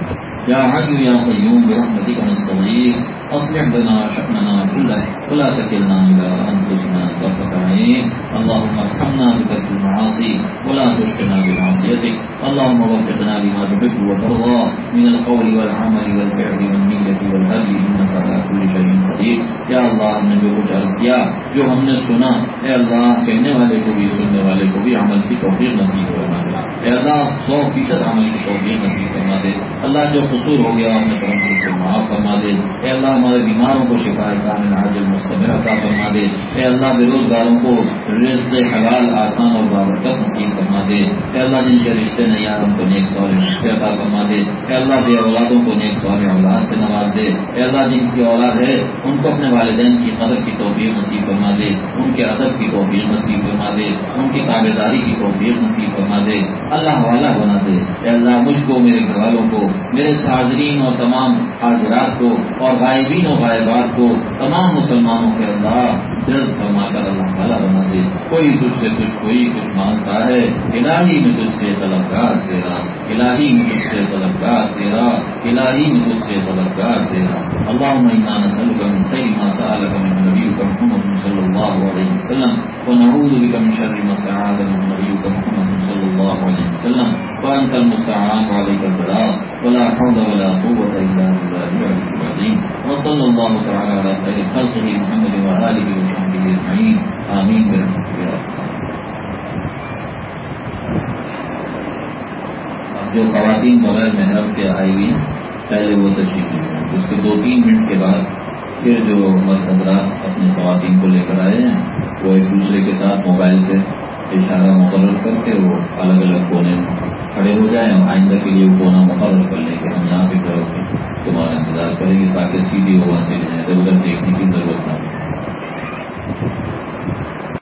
یا حی یا قیوم برحمتک نستغیث اصلح لنا شأننا كله ولا تكلنا إلى أنفسنا طرفة عين. اللهم ارحمنا بترك المعاصي ولا تشقنا بمعصيتك. اللهم وفقنا لما تحب وترضى من القول والعمل والفعل والنية والهدي إنك على كل شيء قدير. یا اللہ ہم نے جو کچھ عرض کیا، جو ہم نے سنا، اے اللہ کہنے والے کو بھی سننے والے کو بھی عمل کی توفیق نصیب فرما دے. اے اللہ سو فیصد عمل کی توفیق نصیب فرما دے. اللہ جو قصور ہو گیا اپنے کرم سے معاف فرما دے. اے اللہ ہمارے بیماروں کو شفا کامل عاجل مستمر عطا فرما دے. اے اللہ بے روزگاروں کو رزق حلال آسان اور بابرکت نصیب فرما دے. اے اللہ جن کے رشتے نہیں یار ان کو نیک صالح رشتے عطا فرما دے. اے اللہ بے اولادوں کو نیک صالح اولاد سے نواز دے. اے اللہ جن کی اولاد ہے ان کو اپنے والدین کی قدر کی توفیق نصیب فرما دے. ان کے ادب کی توفیق نصیب فرما دے. ان کی تابع داری کی توفیق نصیب فرما دے، اللہ والا بنا دے۔ اے اللہ مجھ کو، میرے گھر والوں کو، میرے حاضرین اور تمام حاضرات کو اور غائبین و غائبات کو، تمام مسلمانوں کے اللہ جلد فرما کر اللہ والا بنا دے۔ کوئی تجھ سے کچھ کوئی کچھ مانگتا ہے، الہی میں تجھ سے طلبگار تیرا، الہی میں تجھ سے طلبگار تیرا، الہی میں تجھ سے طلبگار تیرا۔ اللہم انا نسألک من خیر ما سألک من نبیک محمد صلی اللہ علیہ وسلم ونعوذ بک من شر ما استعاذ من نبیک محمد صلی اللہ علیہ وسلم وانت المستعان وعلیک البلاغ ولا حول ولا قوة الا بالله العلی العظیم وصلی اللہ تعالی علی خیر خلقہ محمد وآلہ وصحبہ اجمعین آمین برحمتک یا ارحم۔ جو خواتین بغیر محرم کے آئی ہوئی ہیں پہلے وہ تشریف لے جائیں، اس کے دو تین منٹ کے بعد پھر جو مرد حضرات اپنے خواتین کو لے کر آئے ہیں وہ ایک دوسرے کے ساتھ موبائل پہ اشارہ مقرر کر کے وہ الگ الگ کونے کھڑے ہو جائیں اور آئندہ کے لیے وہ کونا مقرر کر لیں کہ ہم یہاں پہ کھڑے ہو کے تمہارا انتظار کریں گے تاکہ سیدھی ہوا سے ادھر ادھر دیکھنے کی ضرورت نہ ہو۔